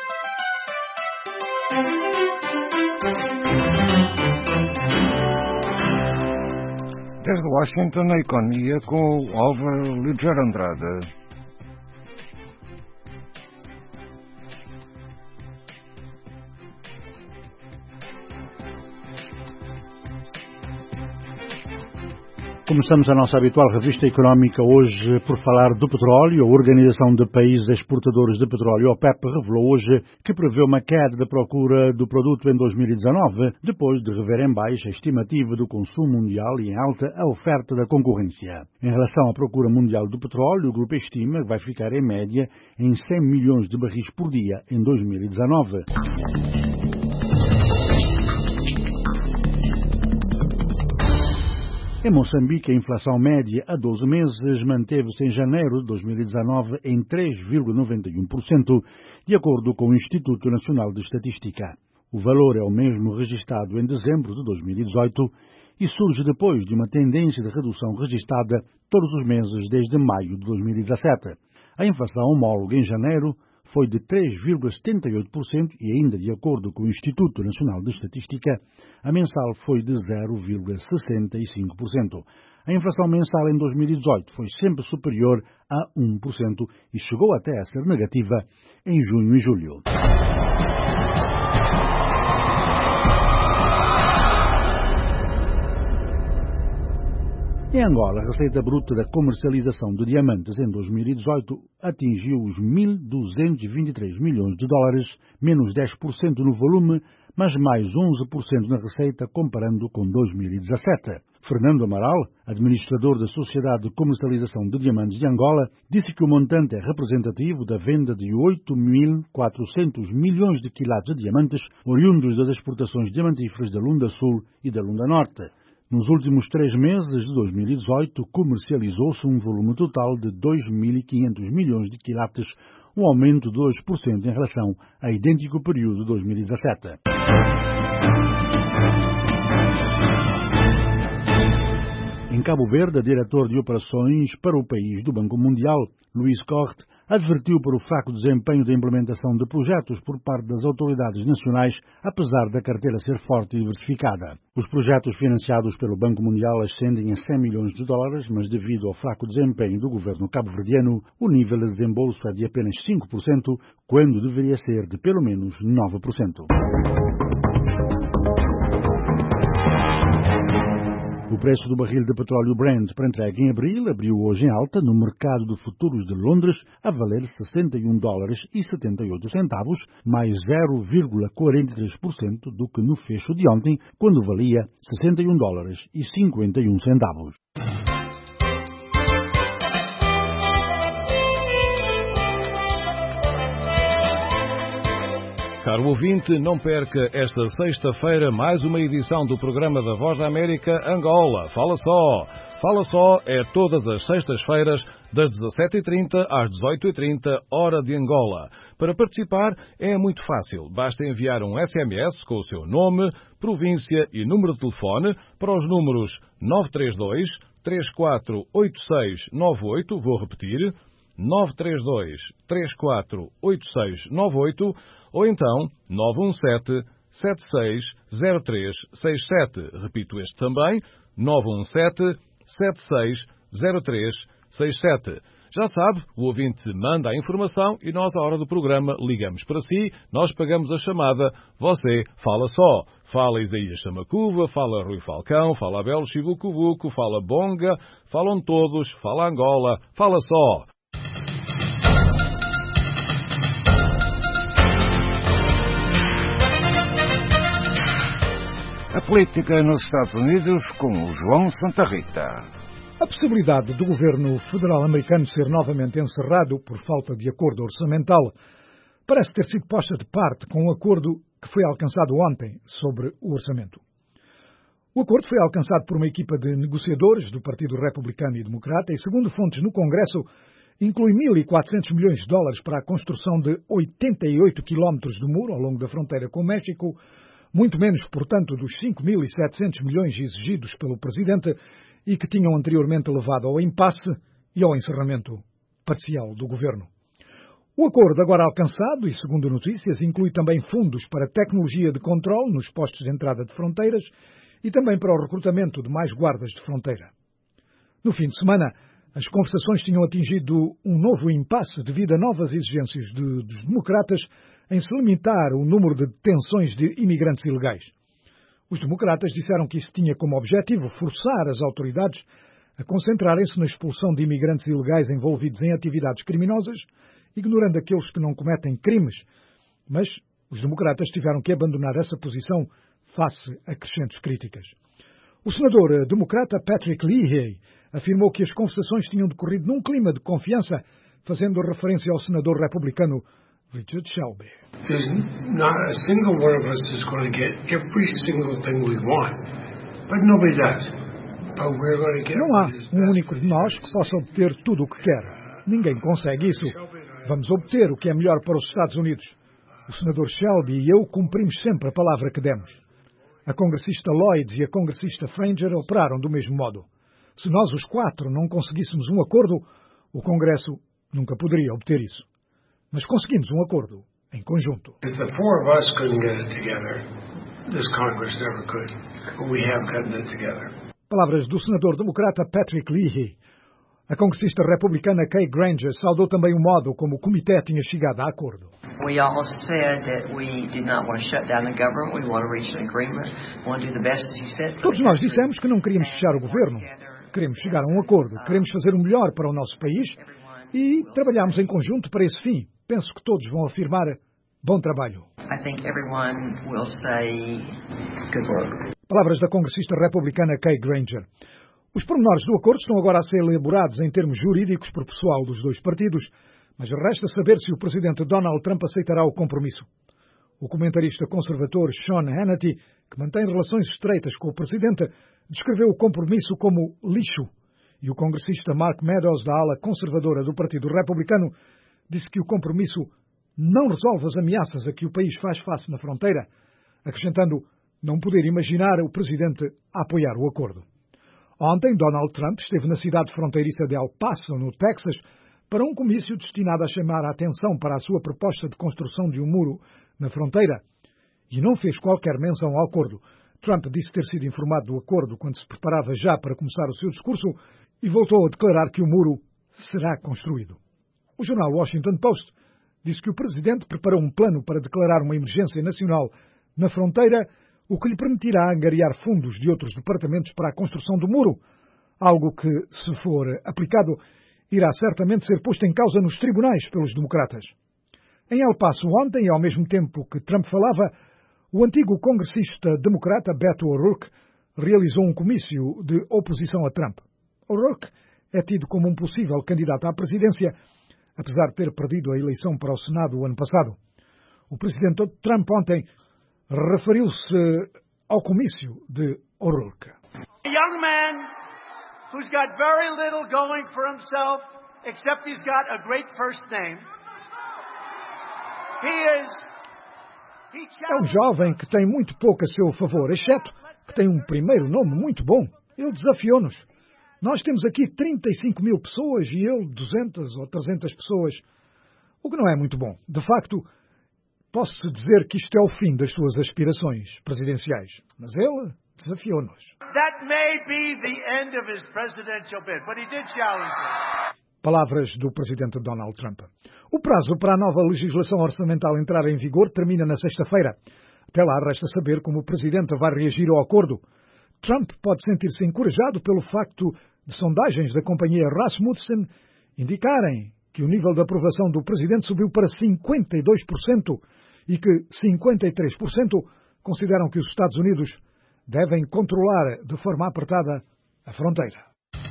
Speaker 5: Desde Washington, a economia com Álvaro Ligeiro Andrade.
Speaker 9: Começamos a nossa habitual revista económica hoje por falar do petróleo. A Organização de Países Exportadores de Petróleo, OPEP, revelou hoje que prevê uma queda da procura do produto em dois mil e dezanove, depois de rever em baixa a estimativa do consumo mundial e em alta a oferta da concorrência. Em relação à procura mundial do petróleo, o grupo estima que vai ficar em média em cem milhões de barris por dia em dois mil e dezanove. Em Moçambique, a inflação média a doze meses manteve-se em janeiro de dois mil e dezanove em três vírgula noventa e um por cento, de acordo com o Instituto Nacional de Estatística. O valor é o mesmo registrado em dezembro de dois mil e dezoito e surge depois de uma tendência de redução registrada todos os meses desde maio de dois mil e dezassete. A inflação homóloga em janeiro foi de três vírgula setenta e oito por cento e ainda de acordo com o Instituto Nacional de Estatística, a mensal foi de zero vírgula sessenta e cinco por cento. A inflação mensal em dois mil e dezoito foi sempre superior a um por cento e chegou até a ser negativa em junho e julho. Em Angola, a receita bruta da comercialização de diamantes em dois mil e dezoito atingiu os mil duzentos e vinte e três milhões de dólares, menos dez por cento no volume, mas mais onze por cento na receita comparando com dois mil e dezassete. Fernando Amaral, administrador da Sociedade de Comercialização de Diamantes de Angola, disse que o montante é representativo da venda de oito mil quatrocentos milhões de quilates de diamantes oriundos das exportações diamantíferas da Lunda Sul e da Lunda Norte. Nos últimos três meses de dois mil e dezoito, comercializou-se um volume total de dois mil e quinhentos milhões de quilates, um aumento de dois por cento em relação a idêntico período de dois mil e dezassete. Em Cabo Verde, o diretor de operações para o país do Banco Mundial, Luís Corte, advertiu para o fraco desempenho da implementação de projetos por parte das autoridades nacionais, apesar da carteira ser forte e diversificada. Os projetos financiados pelo Banco Mundial ascendem a cem milhões de dólares, mas devido ao fraco desempenho do governo cabo-verdiano, o nível de desembolso é de apenas cinco por cento, quando deveria ser de pelo menos nove por cento. O preço do barril de petróleo Brent para entrega em abril abriu hoje em alta no mercado de futuros de Londres a valer sessenta e um dólares e setenta e oito centavos, mais zero vírgula quarenta e três por cento do que no fecho de ontem, quando valia sessenta e um dólares e cinquenta e um centavos.
Speaker 22: Caro ouvinte, não perca esta sexta-feira mais uma edição do programa da Voz da América Angola. Fala só! Fala só é todas as sextas-feiras, das dezassete e trinta às dezoito e trinta, hora de Angola. Para participar é muito fácil. Basta enviar um S M S com o seu nome, província e número de telefone para os números nove três dois, três quatro oito seis nove oito, vou repetir, nove três dois, três quatro oito seis nove oito, ou então nove um sete, sete seis zero três seis sete. Repito este também, nove um sete, sete seis zero três seis sete. Já sabe, o ouvinte manda a informação e nós, à hora do programa, ligamos para si, nós pagamos a chamada, você fala só. Fala Isaías Samacuva, fala Rui Falcão, fala Abel Chibucubuco, fala Bonga, falam todos, fala Angola, fala só.
Speaker 5: A política nos Estados Unidos com o João Santa Rita.
Speaker 2: A possibilidade do governo federal americano ser novamente encerrado por falta de acordo orçamental parece ter sido posta de parte com o acordo que foi alcançado ontem sobre o orçamento. O acordo foi alcançado por uma equipa de negociadores do Partido Republicano e Democrata e, segundo fontes no Congresso, inclui mil e quatrocentos milhões de dólares para a construção de oitenta e oito quilómetros de muro ao longo da fronteira com o México, muito menos, portanto, dos cinco mil e setecentos milhões exigidos pelo Presidente e que tinham anteriormente levado ao impasse e ao encerramento parcial do governo. O acordo agora alcançado, e segundo notícias, inclui também fundos para tecnologia de controle nos postos de entrada de fronteiras e também para o recrutamento de mais guardas de fronteira. No fim de semana, as conversações tinham atingido um novo impasse devido a novas exigências de, dos democratas em se limitar o número de detenções de imigrantes ilegais. Os democratas disseram que isso tinha como objetivo forçar as autoridades a concentrarem-se na expulsão de imigrantes ilegais envolvidos em atividades criminosas, ignorando aqueles que não cometem crimes. Mas os democratas tiveram que abandonar essa posição face a crescentes críticas. O senador democrata Patrick Leahy afirmou que as conversações tinham decorrido num clima de confiança, fazendo referência ao senador republicano Richard Shelby.
Speaker 14: There's not a single one of us is going to get every single thing we want, but nobody does. But we're going to get.
Speaker 2: Não há um único de nós que possa obter tudo o que quer. Ninguém consegue isso. Vamos obter o que é melhor para os Estados Unidos. O senador Shelby e eu cumprimos sempre a palavra que demos. A congressista Lloyd e a congressista Franger operaram do mesmo modo. Se nós os quatro não conseguíssemos um acordo, o Congresso nunca poderia obter isso. Mas conseguimos um acordo em conjunto.
Speaker 14: If the four of us couldn't get it together, this Congress never could. But we have gotten it together.
Speaker 2: Palavras do senador democrata Patrick Leahy. A congressista republicana Kay Granger saudou também o modo como o comitê tinha chegado a acordo.
Speaker 15: We all said that we did not want to shut down the government. We want to reach an agreement. We want to do the best, as you said.
Speaker 2: Todos nós dissemos que não queríamos fechar o governo. Queremos chegar a um acordo. Queremos fazer o melhor para o nosso país e trabalhamos em conjunto para esse fim. Penso que todos vão afirmar bom trabalho.
Speaker 15: I think everyone will say good work.
Speaker 2: Palavras da congressista republicana Kay Granger. Os pormenores do acordo estão agora a ser elaborados em termos jurídicos por pessoal dos dois partidos, mas resta saber se o presidente Donald Trump aceitará o compromisso. O comentarista conservador Sean Hannity, que mantém relações estreitas com o presidente, descreveu o compromisso como lixo, e o congressista Mark Meadows, da ala conservadora do Partido Republicano, disse que o compromisso não resolve as ameaças a que o país faz face na fronteira, acrescentando não poder imaginar o presidente a apoiar o acordo. Ontem, Donald Trump esteve na cidade fronteiriça de El Paso, no Texas, para um comício destinado a chamar a atenção para a sua proposta de construção de um muro na fronteira, e não fez qualquer menção ao acordo. Trump disse ter sido informado do acordo quando se preparava já para começar o seu discurso e voltou a declarar que o muro será construído. O jornal Washington Post disse que o presidente preparou um plano para declarar uma emergência nacional na fronteira, o que lhe permitirá angariar fundos de outros departamentos para a construção do muro, algo que, se for aplicado, irá certamente ser posto em causa nos tribunais pelos democratas. Em El Paso ontem, e ao mesmo tempo que Trump falava, o antigo congressista democrata Beto O'Rourke realizou um comício de oposição a Trump. O'Rourke é tido como um possível candidato à presidência, apesar de ter perdido a eleição para o Senado o ano passado. O presidente Trump ontem referiu-se ao comício de O'Rourke.
Speaker 16: A young man who's got very little going for himself, except he's got a great first name. He is, he
Speaker 2: é um jovem que tem muito pouco a seu favor, exceto que tem um primeiro nome muito bom. Ele desafiou-nos. Nós temos aqui trinta e cinco mil pessoas e ele duzentas ou trezentas pessoas, o que não é muito bom. De facto, posso dizer que isto é o fim das suas aspirações presidenciais, mas ele desafiou-nos.
Speaker 16: That may be the end of his presidential bid, but he did challenge me.
Speaker 2: Palavras do presidente Donald Trump. O prazo para a nova legislação orçamental entrar em vigor termina na sexta-feira. Até lá resta saber como o presidente vai reagir ao acordo. Trump pode sentir-se encorajado pelo facto de sondagens da companhia Rasmussen indicarem que o nível de aprovação do presidente subiu para cinquenta e dois por cento e que cinquenta e três por cento consideram que os Estados Unidos devem controlar de forma apertada a fronteira.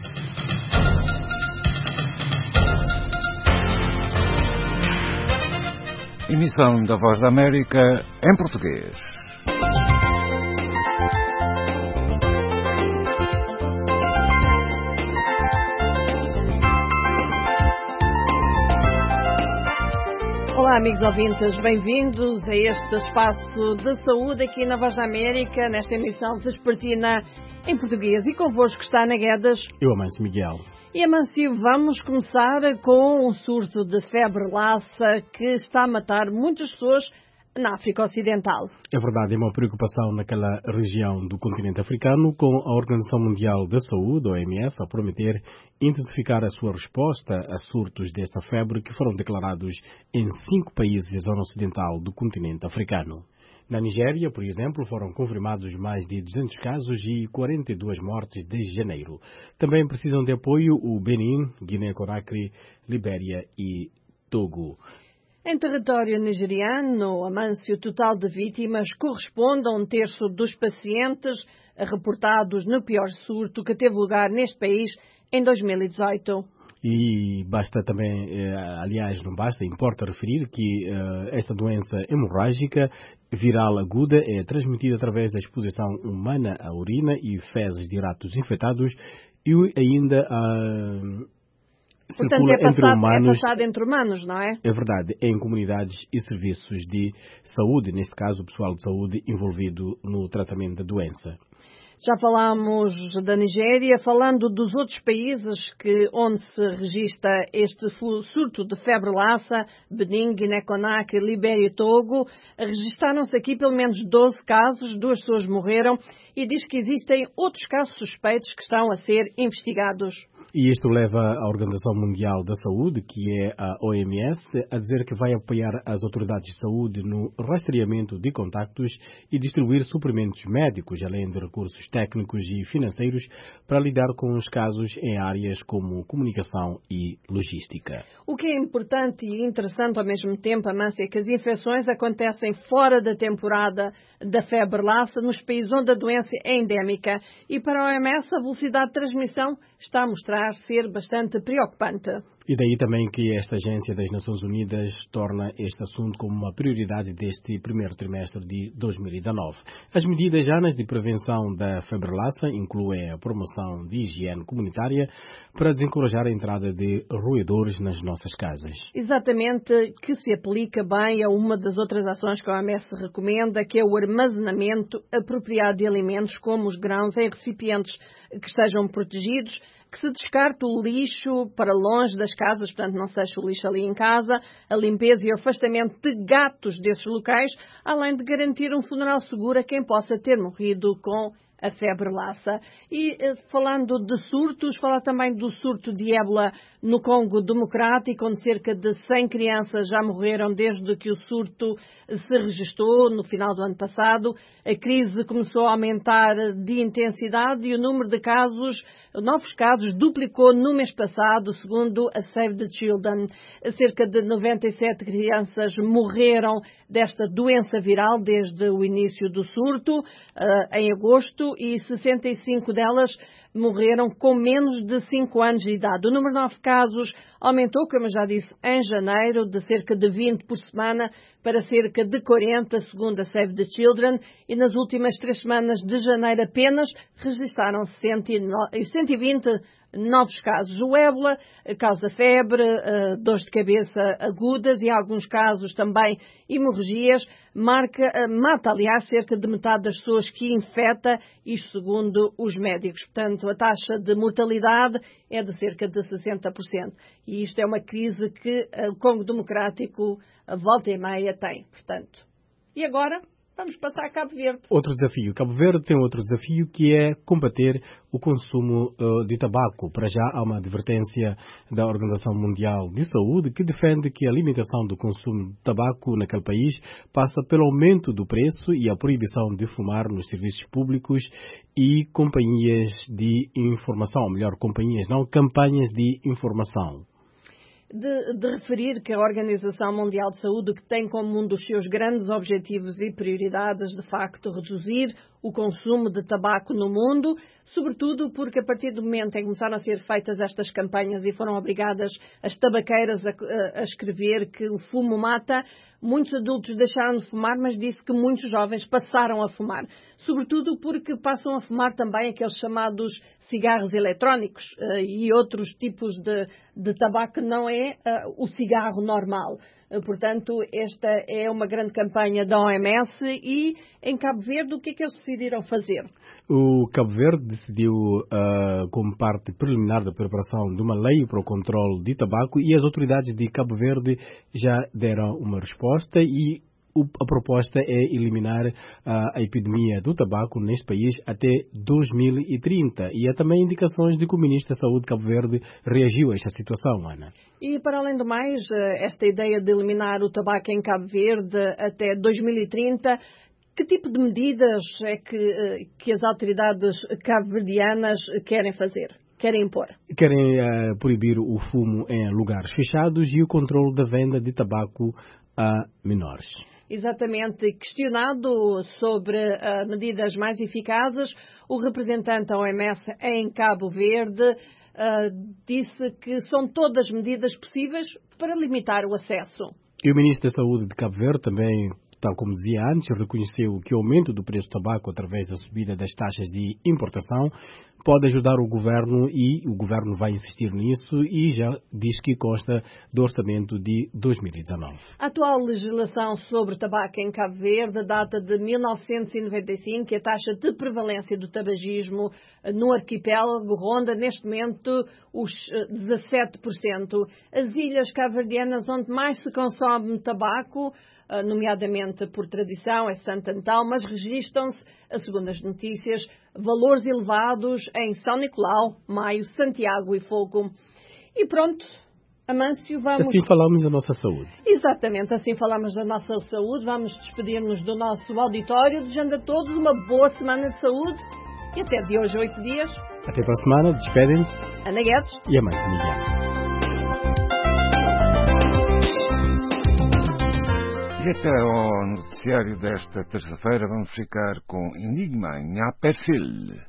Speaker 22: Emissão da Voz da América em português.
Speaker 7: Olá, amigos ouvintes, bem-vindos a este espaço de saúde aqui na Voz da América, nesta emissão vespertina em português. E convosco está Ana Guedes.
Speaker 1: Eu, Amâncio Miguel.
Speaker 7: E, Amâncio, vamos começar com um surto de febre Lassa que está a matar muitas pessoas na África Ocidental.
Speaker 1: É verdade, é uma preocupação naquela região do continente africano, com a Organização Mundial da Saúde, O M S, a prometer intensificar a sua resposta a surtos desta febre que foram declarados em cinco países da zona ocidental do continente africano. Na Nigéria, por exemplo, foram confirmados mais de duzentos casos e quarenta e duas mortes desde janeiro. Também precisam de apoio o Benin, Guiné-Conakry, Libéria e Togo.
Speaker 7: Em território nigeriano, Amâncio, o total de vítimas corresponde a um terço dos pacientes reportados no pior surto que teve lugar neste país em dois mil e dezoito.
Speaker 1: E basta também, aliás, não basta, importa referir que uh, esta doença hemorrágica viral aguda é transmitida através da exposição humana à urina e fezes de ratos infectados e ainda uh,
Speaker 7: Portanto,
Speaker 1: circula
Speaker 7: é passado,
Speaker 1: entre humanos.
Speaker 7: é passado entre humanos, não é?
Speaker 1: É verdade, em comunidades e serviços de saúde, neste caso o pessoal de saúde envolvido no tratamento da doença.
Speaker 7: Já falámos da Nigéria, falando dos outros países que, onde se registra este surto de febre Lassa, Benin, Guiné-Conakry, Libéria e Togo, registaram-se aqui pelo menos doze casos, duas pessoas morreram e diz que existem outros casos suspeitos que estão a ser investigados.
Speaker 1: E isto leva a Organização Mundial da Saúde, que é a O M S, a dizer que vai apoiar as autoridades de saúde no rastreamento de contactos e distribuir suprimentos médicos, além de recursos técnicos e financeiros, para lidar com os casos em áreas como comunicação e logística.
Speaker 7: O que é importante e interessante ao mesmo tempo, Amância, é que as infecções acontecem fora da temporada da febre Lassa, nos países onde a doença é endémica. E para a O M S, a velocidade de transmissão está a mostrar ser bastante preocupante.
Speaker 1: E daí também que esta agência das Nações Unidas torna este assunto como uma prioridade deste primeiro trimestre de dois mil e dezanove. As medidas janas de prevenção da febre Lassa incluem a promoção de higiene comunitária para desencorajar a entrada de roedores nas nossas casas.
Speaker 7: Exatamente, que se aplica bem a uma das outras ações que a O M S recomenda, que é o armazenamento apropriado de alimentos como os grãos em recipientes que estejam protegidos, que se descarte o lixo para longe das casas, portanto não se deixe o lixo ali em casa, a limpeza e o afastamento de gatos desses locais, além de garantir um funeral seguro a quem possa ter morrido com a febre Lassa. E falando de surtos, falar também do surto de ébola no Congo Democrático, onde cerca de cem crianças já morreram desde que o surto se registrou no final do ano passado. A crise começou a aumentar de intensidade e o número de casos, novos casos, duplicou no mês passado, segundo a Save the Children. Cerca de noventa e sete crianças morreram desta doença viral desde o início do surto, em agosto, e sessenta e cinco delas morreram com menos de cinco anos de idade. O número de novos casos aumentou, como eu já disse, em janeiro, de cerca de vinte por semana para cerca de quarenta, segundo a Save the Children, e nas últimas três semanas de janeiro apenas registaram cento e vinte novos casos. O ébola causa febre, dores de cabeça agudas e, em alguns casos, também hemorragias. Marca, mata, aliás, cerca de metade das pessoas que infecta, isto segundo os médicos. Portanto, a taxa de mortalidade é de cerca de sessenta por cento. E isto é uma crise que o Congo Democrático, a volta e meia, tem. Portanto, e agora vamos passar a Cabo Verde.
Speaker 1: Outro desafio. Cabo Verde tem outro desafio que é combater o consumo uh, de tabaco. Para já há uma advertência da Organização Mundial de Saúde que defende que a limitação do consumo de tabaco naquele país passa pelo aumento do preço e a proibição de fumar nos serviços públicos e companhias de informação, ou melhor, companhias não, campanhas de informação.
Speaker 7: De, de referir que a Organização Mundial de Saúde, que tem como um dos seus grandes objetivos e prioridades, de facto, reduzir o consumo de tabaco no mundo, sobretudo porque a partir do momento em que começaram a ser feitas estas campanhas e foram obrigadas as tabaqueiras a, a, a escrever que o fumo mata, muitos adultos deixaram de fumar, mas disse que muitos jovens passaram a fumar. Sobretudo porque passam a fumar também aqueles chamados cigarros eletrónicos uh, e outros tipos de, de tabaco que não é uh, o cigarro normal. Uh, portanto, esta é uma grande campanha da O M S e em Cabo Verde o que é que eles decidiram fazer?
Speaker 1: O Cabo Verde decidiu, uh, como parte preliminar da preparação de uma lei para o controle de tabaco, e as autoridades de Cabo Verde já deram uma resposta e o, a proposta é eliminar uh, a epidemia do tabaco neste país até dois mil e trinta. E há também indicações de que o Ministro da Saúde de Cabo Verde reagiu a esta situação, Ana.
Speaker 7: E, para além do mais, esta ideia de eliminar o tabaco em Cabo Verde até dois mil e trinta... Que tipo de medidas é que, que as autoridades cabo-verdianas querem fazer, querem impor?
Speaker 1: Querem uh, proibir o fumo em lugares fechados e o controle da venda de tabaco a menores.
Speaker 7: Exatamente. Questionado sobre uh, medidas mais eficazes, o representante da O M S em Cabo Verde uh, disse que são todas medidas possíveis para limitar o acesso.
Speaker 1: E o Ministro da Saúde de Cabo Verde também, tal como dizia antes, reconheceu que o aumento do preço do tabaco através da subida das taxas de importação pode ajudar o governo e o governo vai insistir nisso e já diz que consta do orçamento de dois mil e dezanove.
Speaker 7: A atual legislação sobre tabaco em Cabo Verde data de mil novecentos e noventa e cinco e a taxa de prevalência do tabagismo no arquipélago ronda neste momento os dezassete por cento. As ilhas cabo-verdianas onde mais se consome tabaco, nomeadamente por tradição, é Santo Antão, mas registram-se, segundo as notícias, valores elevados em São Nicolau, Maio, Santiago e Fogo. E pronto, Amâncio, vamos...
Speaker 1: Assim falamos da nossa saúde.
Speaker 7: Exatamente, assim falamos da nossa saúde. Vamos despedir-nos do nosso auditório, desejando a todos uma boa semana de saúde e até de hoje, oito dias.
Speaker 1: Até para a semana, despedem-se
Speaker 7: Ana Guedes
Speaker 1: e a Mãe Miguel.
Speaker 5: E até ao noticiário desta terça-feira vamos ficar com Enigma em Perfil.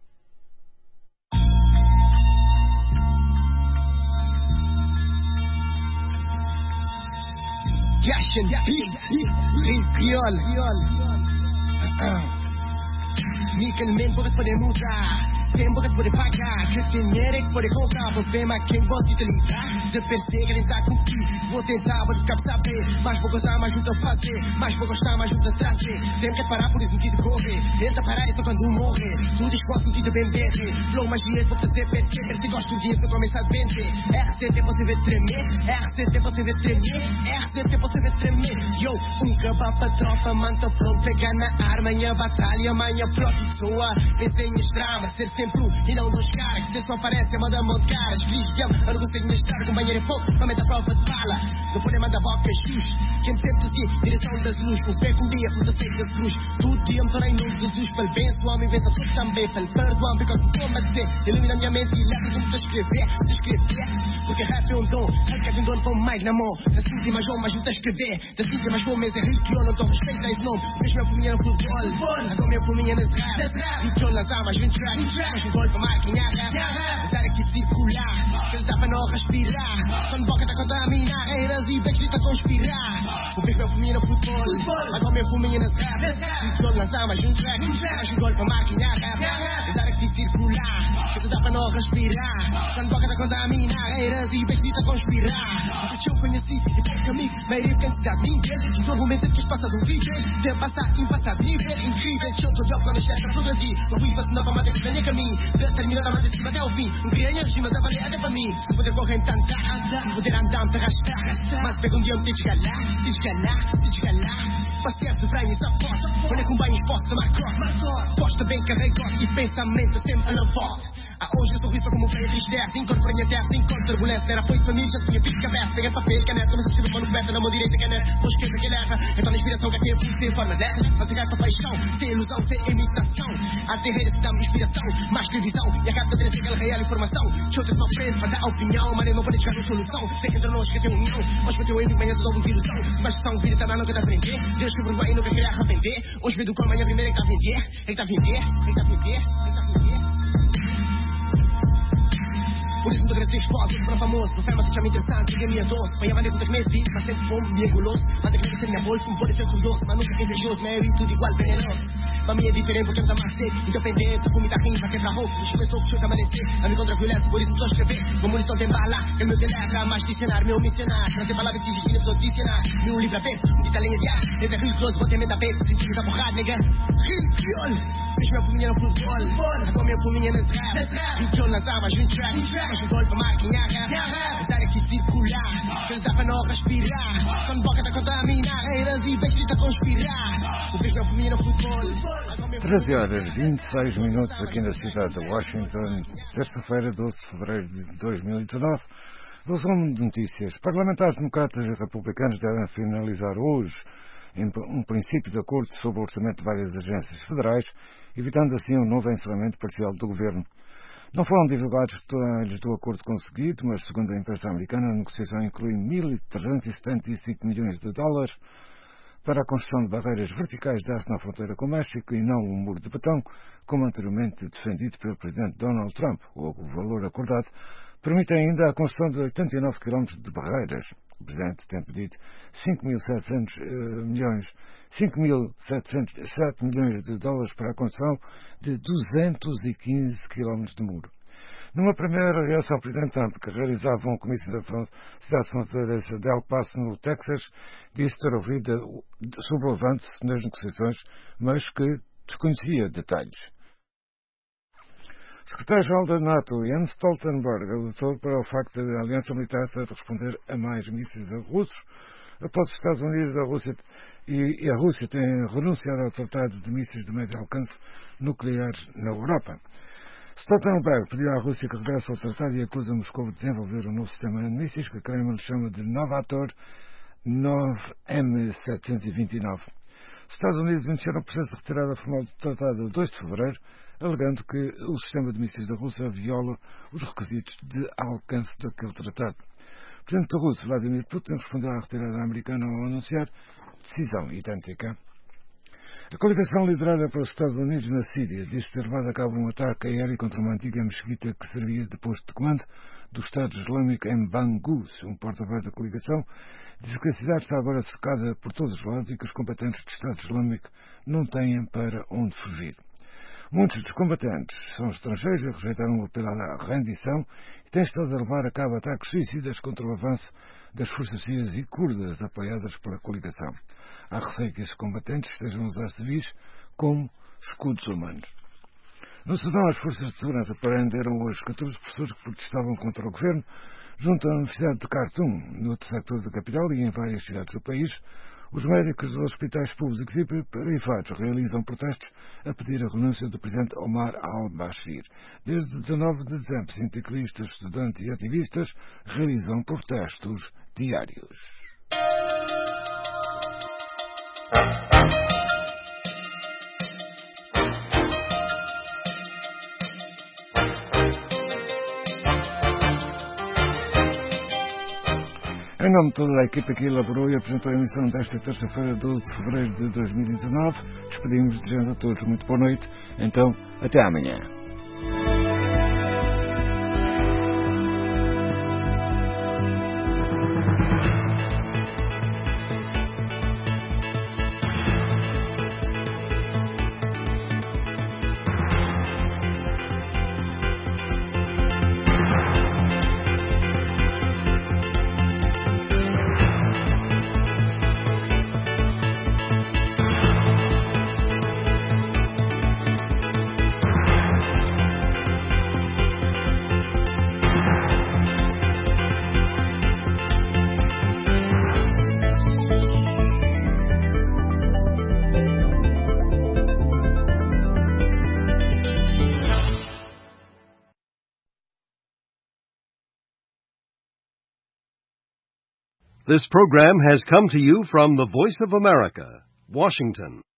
Speaker 8: Tempo que puede pagar, que dinheiro que pode comprar. Problema quem pode utilizar. Se perseguir tentar cumprir, vou tentar, vou ficar pra saber. Mas vou gostar, mas ajuda a fazer. Mas vou gostar, mas ajuda a trazer. Tem que parar por isso de correr. Tenta parar e só quando morrer. Tudo esforço de bem beber. Flow magias vou fazer perder. Se gosta um dia, você começa a vender. R C T você vê tremer. R C T você vê tremer. R C T você vê tremer. Yo, um cavalo pra tropa, manta pronto. Pegar na arma, minha batalha, minha própria pessoa. Desenhos dramas, ser sempre e não dos caras, que você só aparece a manda mão de caras. Vigião, eu não consigo me estar com banheiro e fogo, pra meter prova de bala. Não pode mandar boca e xux. Quem sempre se direção das luzes, com fé com dia, com defeito da cruz. Tudo dia me tornei em nome de Jesus. Para o bem, o homem vence a tudo também. Para o perdoar, porque eu estou a dizer. Ilumina a minha mente e leva como a escrever. De escrever, porque rap é um dom. Rap é um dom com mais na mão. Da cinta mais bom, mas ajuda a escrever. Da cinta mais bom, mas é rico, eu não dou respeito a esse nome. Vejo meu fuminha no futebol. Agora meu fuminha nas rap. E que eu nas armas, vem track. Mas um gol para máquina rap. Dar aqui circular. Que ele dá para não respirar. Quando boca tá contaminar. Eiras e becos tá conspirar. O bico meu fuminha no futebol. Agora meu fuminha nas rap. E que eu nas armas, vem track. Mas um gol para máquina rap. Dar aqui circular. Que ele dá para não respirar. Quando boca da contaminar, eiras e bexita conspirar. O que eu conheci e pouco amigo, meio quantidade de ninguém. Os argumentos que passa do vídeo, de passar impassado, nível incrível. Eu tô jogo quando chefe a progredir. O viva se não vai matar que venha caminho. Determinada mais de cima até o fim. Um criança em cima da baleada para mim. Se poder correr tanta anda, poder andar te arrastar. Mas pega um dia um te descalar, te descalar, te descalar. Paciência, freio e sapote. Olha com bem exposto a marcote. Posta bem carregote e pensamento sempre a la voz. A hoje eu sou rifa como freio tristeza. Incorporei a terra, encontro turbulência. Era apoio de família, já tinha pico cabeça. Peguei papel, caneta, mas escrevi para no beta. Na mão direita, caneta, vou esquerda que leva. Então na inspiração que aqui eu fui sem forma dessa. Fazer gato paixão, sem ilusão, sem imitação. A terreira se dá uma inspiração, mais televisão. E a gata traz aquela real informação. Chuta-se para frente, para dar opinião. Mas não pode chegar na solução. Sei que entre nós que tem união. Hoje bateu em mim, manhã toda uma ilusão. Mas são vida, tá na nunca de aprender. Deus que por bem, nunca queria arrepender. Hoje veio do com amanhã primeiro é que tá a vender. É que tá a vender, é que tá a vender, é que tá a vender. Por isso muito agradeço esforços para famoso. Não faz mais chama interessante, diga minha doce. Põe a maneira com meses, mas sempre fome, me engoloso. Manda que ser minha bolsa, um pode ser com doce. Mas nunca invejoso, meio e tudo igual venenoso. Para mim é diferente porque eu não mais seco. Independente, com muita rima, quebra roupa. Os começou que chuta amanecer. A mim contra a violência, por isso só escrever. Uma munição tem bala, que é meu telegra. Mais dicionário, meu missionário. Não tem palavras que existem, sou dicionário. Meu livro aberto, um dita lenha de ar. Entre religioso, vou ter mente aberta. Senti que tá porrada, nega. Ridículo. Fiz meu fuminha no futebol. Agora meu fuminha na trap. Ridículo nas armas, vim track. Mas um golpe, máquina. Dar aqui circular, que dá para não respirar. Quando boca da contaminar, eiras e beijos a conspirar. O beijo é o feminino futebol.
Speaker 5: treze horas e vinte e seis minutos aqui na cidade de Washington, terça-feira, doze de fevereiro de dois mil e dezanove. Resumo de notícias. Parlamentares democratas e republicanos devem finalizar hoje um princípio de acordo sobre o orçamento de várias agências federais, evitando assim um novo encerramento parcial do governo. Não foram divulgados detalhes do acordo conseguido, mas, segundo a imprensa americana, a negociação inclui mil trezentos e setenta e cinco milhões de dólares para a construção de barreiras verticais de aço na fronteira com o México e não um muro de betão, como anteriormente defendido pelo presidente Donald Trump. O valor acordado permite ainda a construção de oitenta e nove quilómetros de barreiras. O presidente tem pedido cinco mil setecentos milhões, cinco mil setecentos e sete milhões de dólares para a construção de duzentos e quinze quilómetros de muro. Numa primeira reação ao presidente Trump, que realizava um comício da cidade fronteiriça de El Paso, no Texas, disse ter ouvido sobre o avanço nas negociações, mas que desconhecia detalhes. O secretário-geral da NATO, Jens Stoltenberg, alertou para o facto da aliança militar ter de responder a mais mísseis russos, após os Estados Unidos a Rússia, e, e a Rússia terem renunciado ao tratado de mísseis de médio alcance nucleares na Europa. Stoltenberg pediu à Rússia que regresse ao tratado e acusa Moscou de desenvolver um novo sistema de mísseis que a Kremlin chama de Novator nove M setecentos e vinte e nove. Os Estados Unidos iniciaram o processo de retirada formal do tratado a dois de fevereiro, alegando que o sistema de mísseis da Rússia viola os requisitos de alcance daquele tratado. O presidente da Rússia, Vladimir Putin, respondeu à retirada americana ao anunciar decisão idêntica. A coligação liderada pelos Estados Unidos na Síria disse ter levado a cabo um ataque aéreo contra uma antiga mesquita que servia de posto de comando do Estado Islâmico em Bangus. Um porta-voz da coligação diz que a cidade está agora cercada por todos os lados e que os combatentes do Estado Islâmico não têm para onde fugir. Muitos dos combatentes são estrangeiros e rejeitaram o apelo à rendição e têm estado a levar a cabo ataques suicidas contra o avanço das forças sírias e curdas apoiadas pela coligação. Há receio que esses combatentes estejam a usar civis como escudos humanos. No Sudão, as forças de segurança prenderam hoje catorze pessoas que protestavam contra o governo junto à Universidade de Khartoum, no outro sector da capital e em várias cidades do país. Os médicos dos hospitais públicos e privados realizam protestos a pedir a renúncia do presidente Omar al-Bashir. Desde dezanove de dezembro, sindicalistas, estudantes e ativistas realizam protestos diários. Em nome de toda a equipa que elaborou e apresentou a emissão desta terça-feira, doze de fevereiro de dois mil e dezanove, despedimos desejando a todos muito boa noite. Então, até amanhã.
Speaker 11: This program has come to you from the Voice of America, Washington.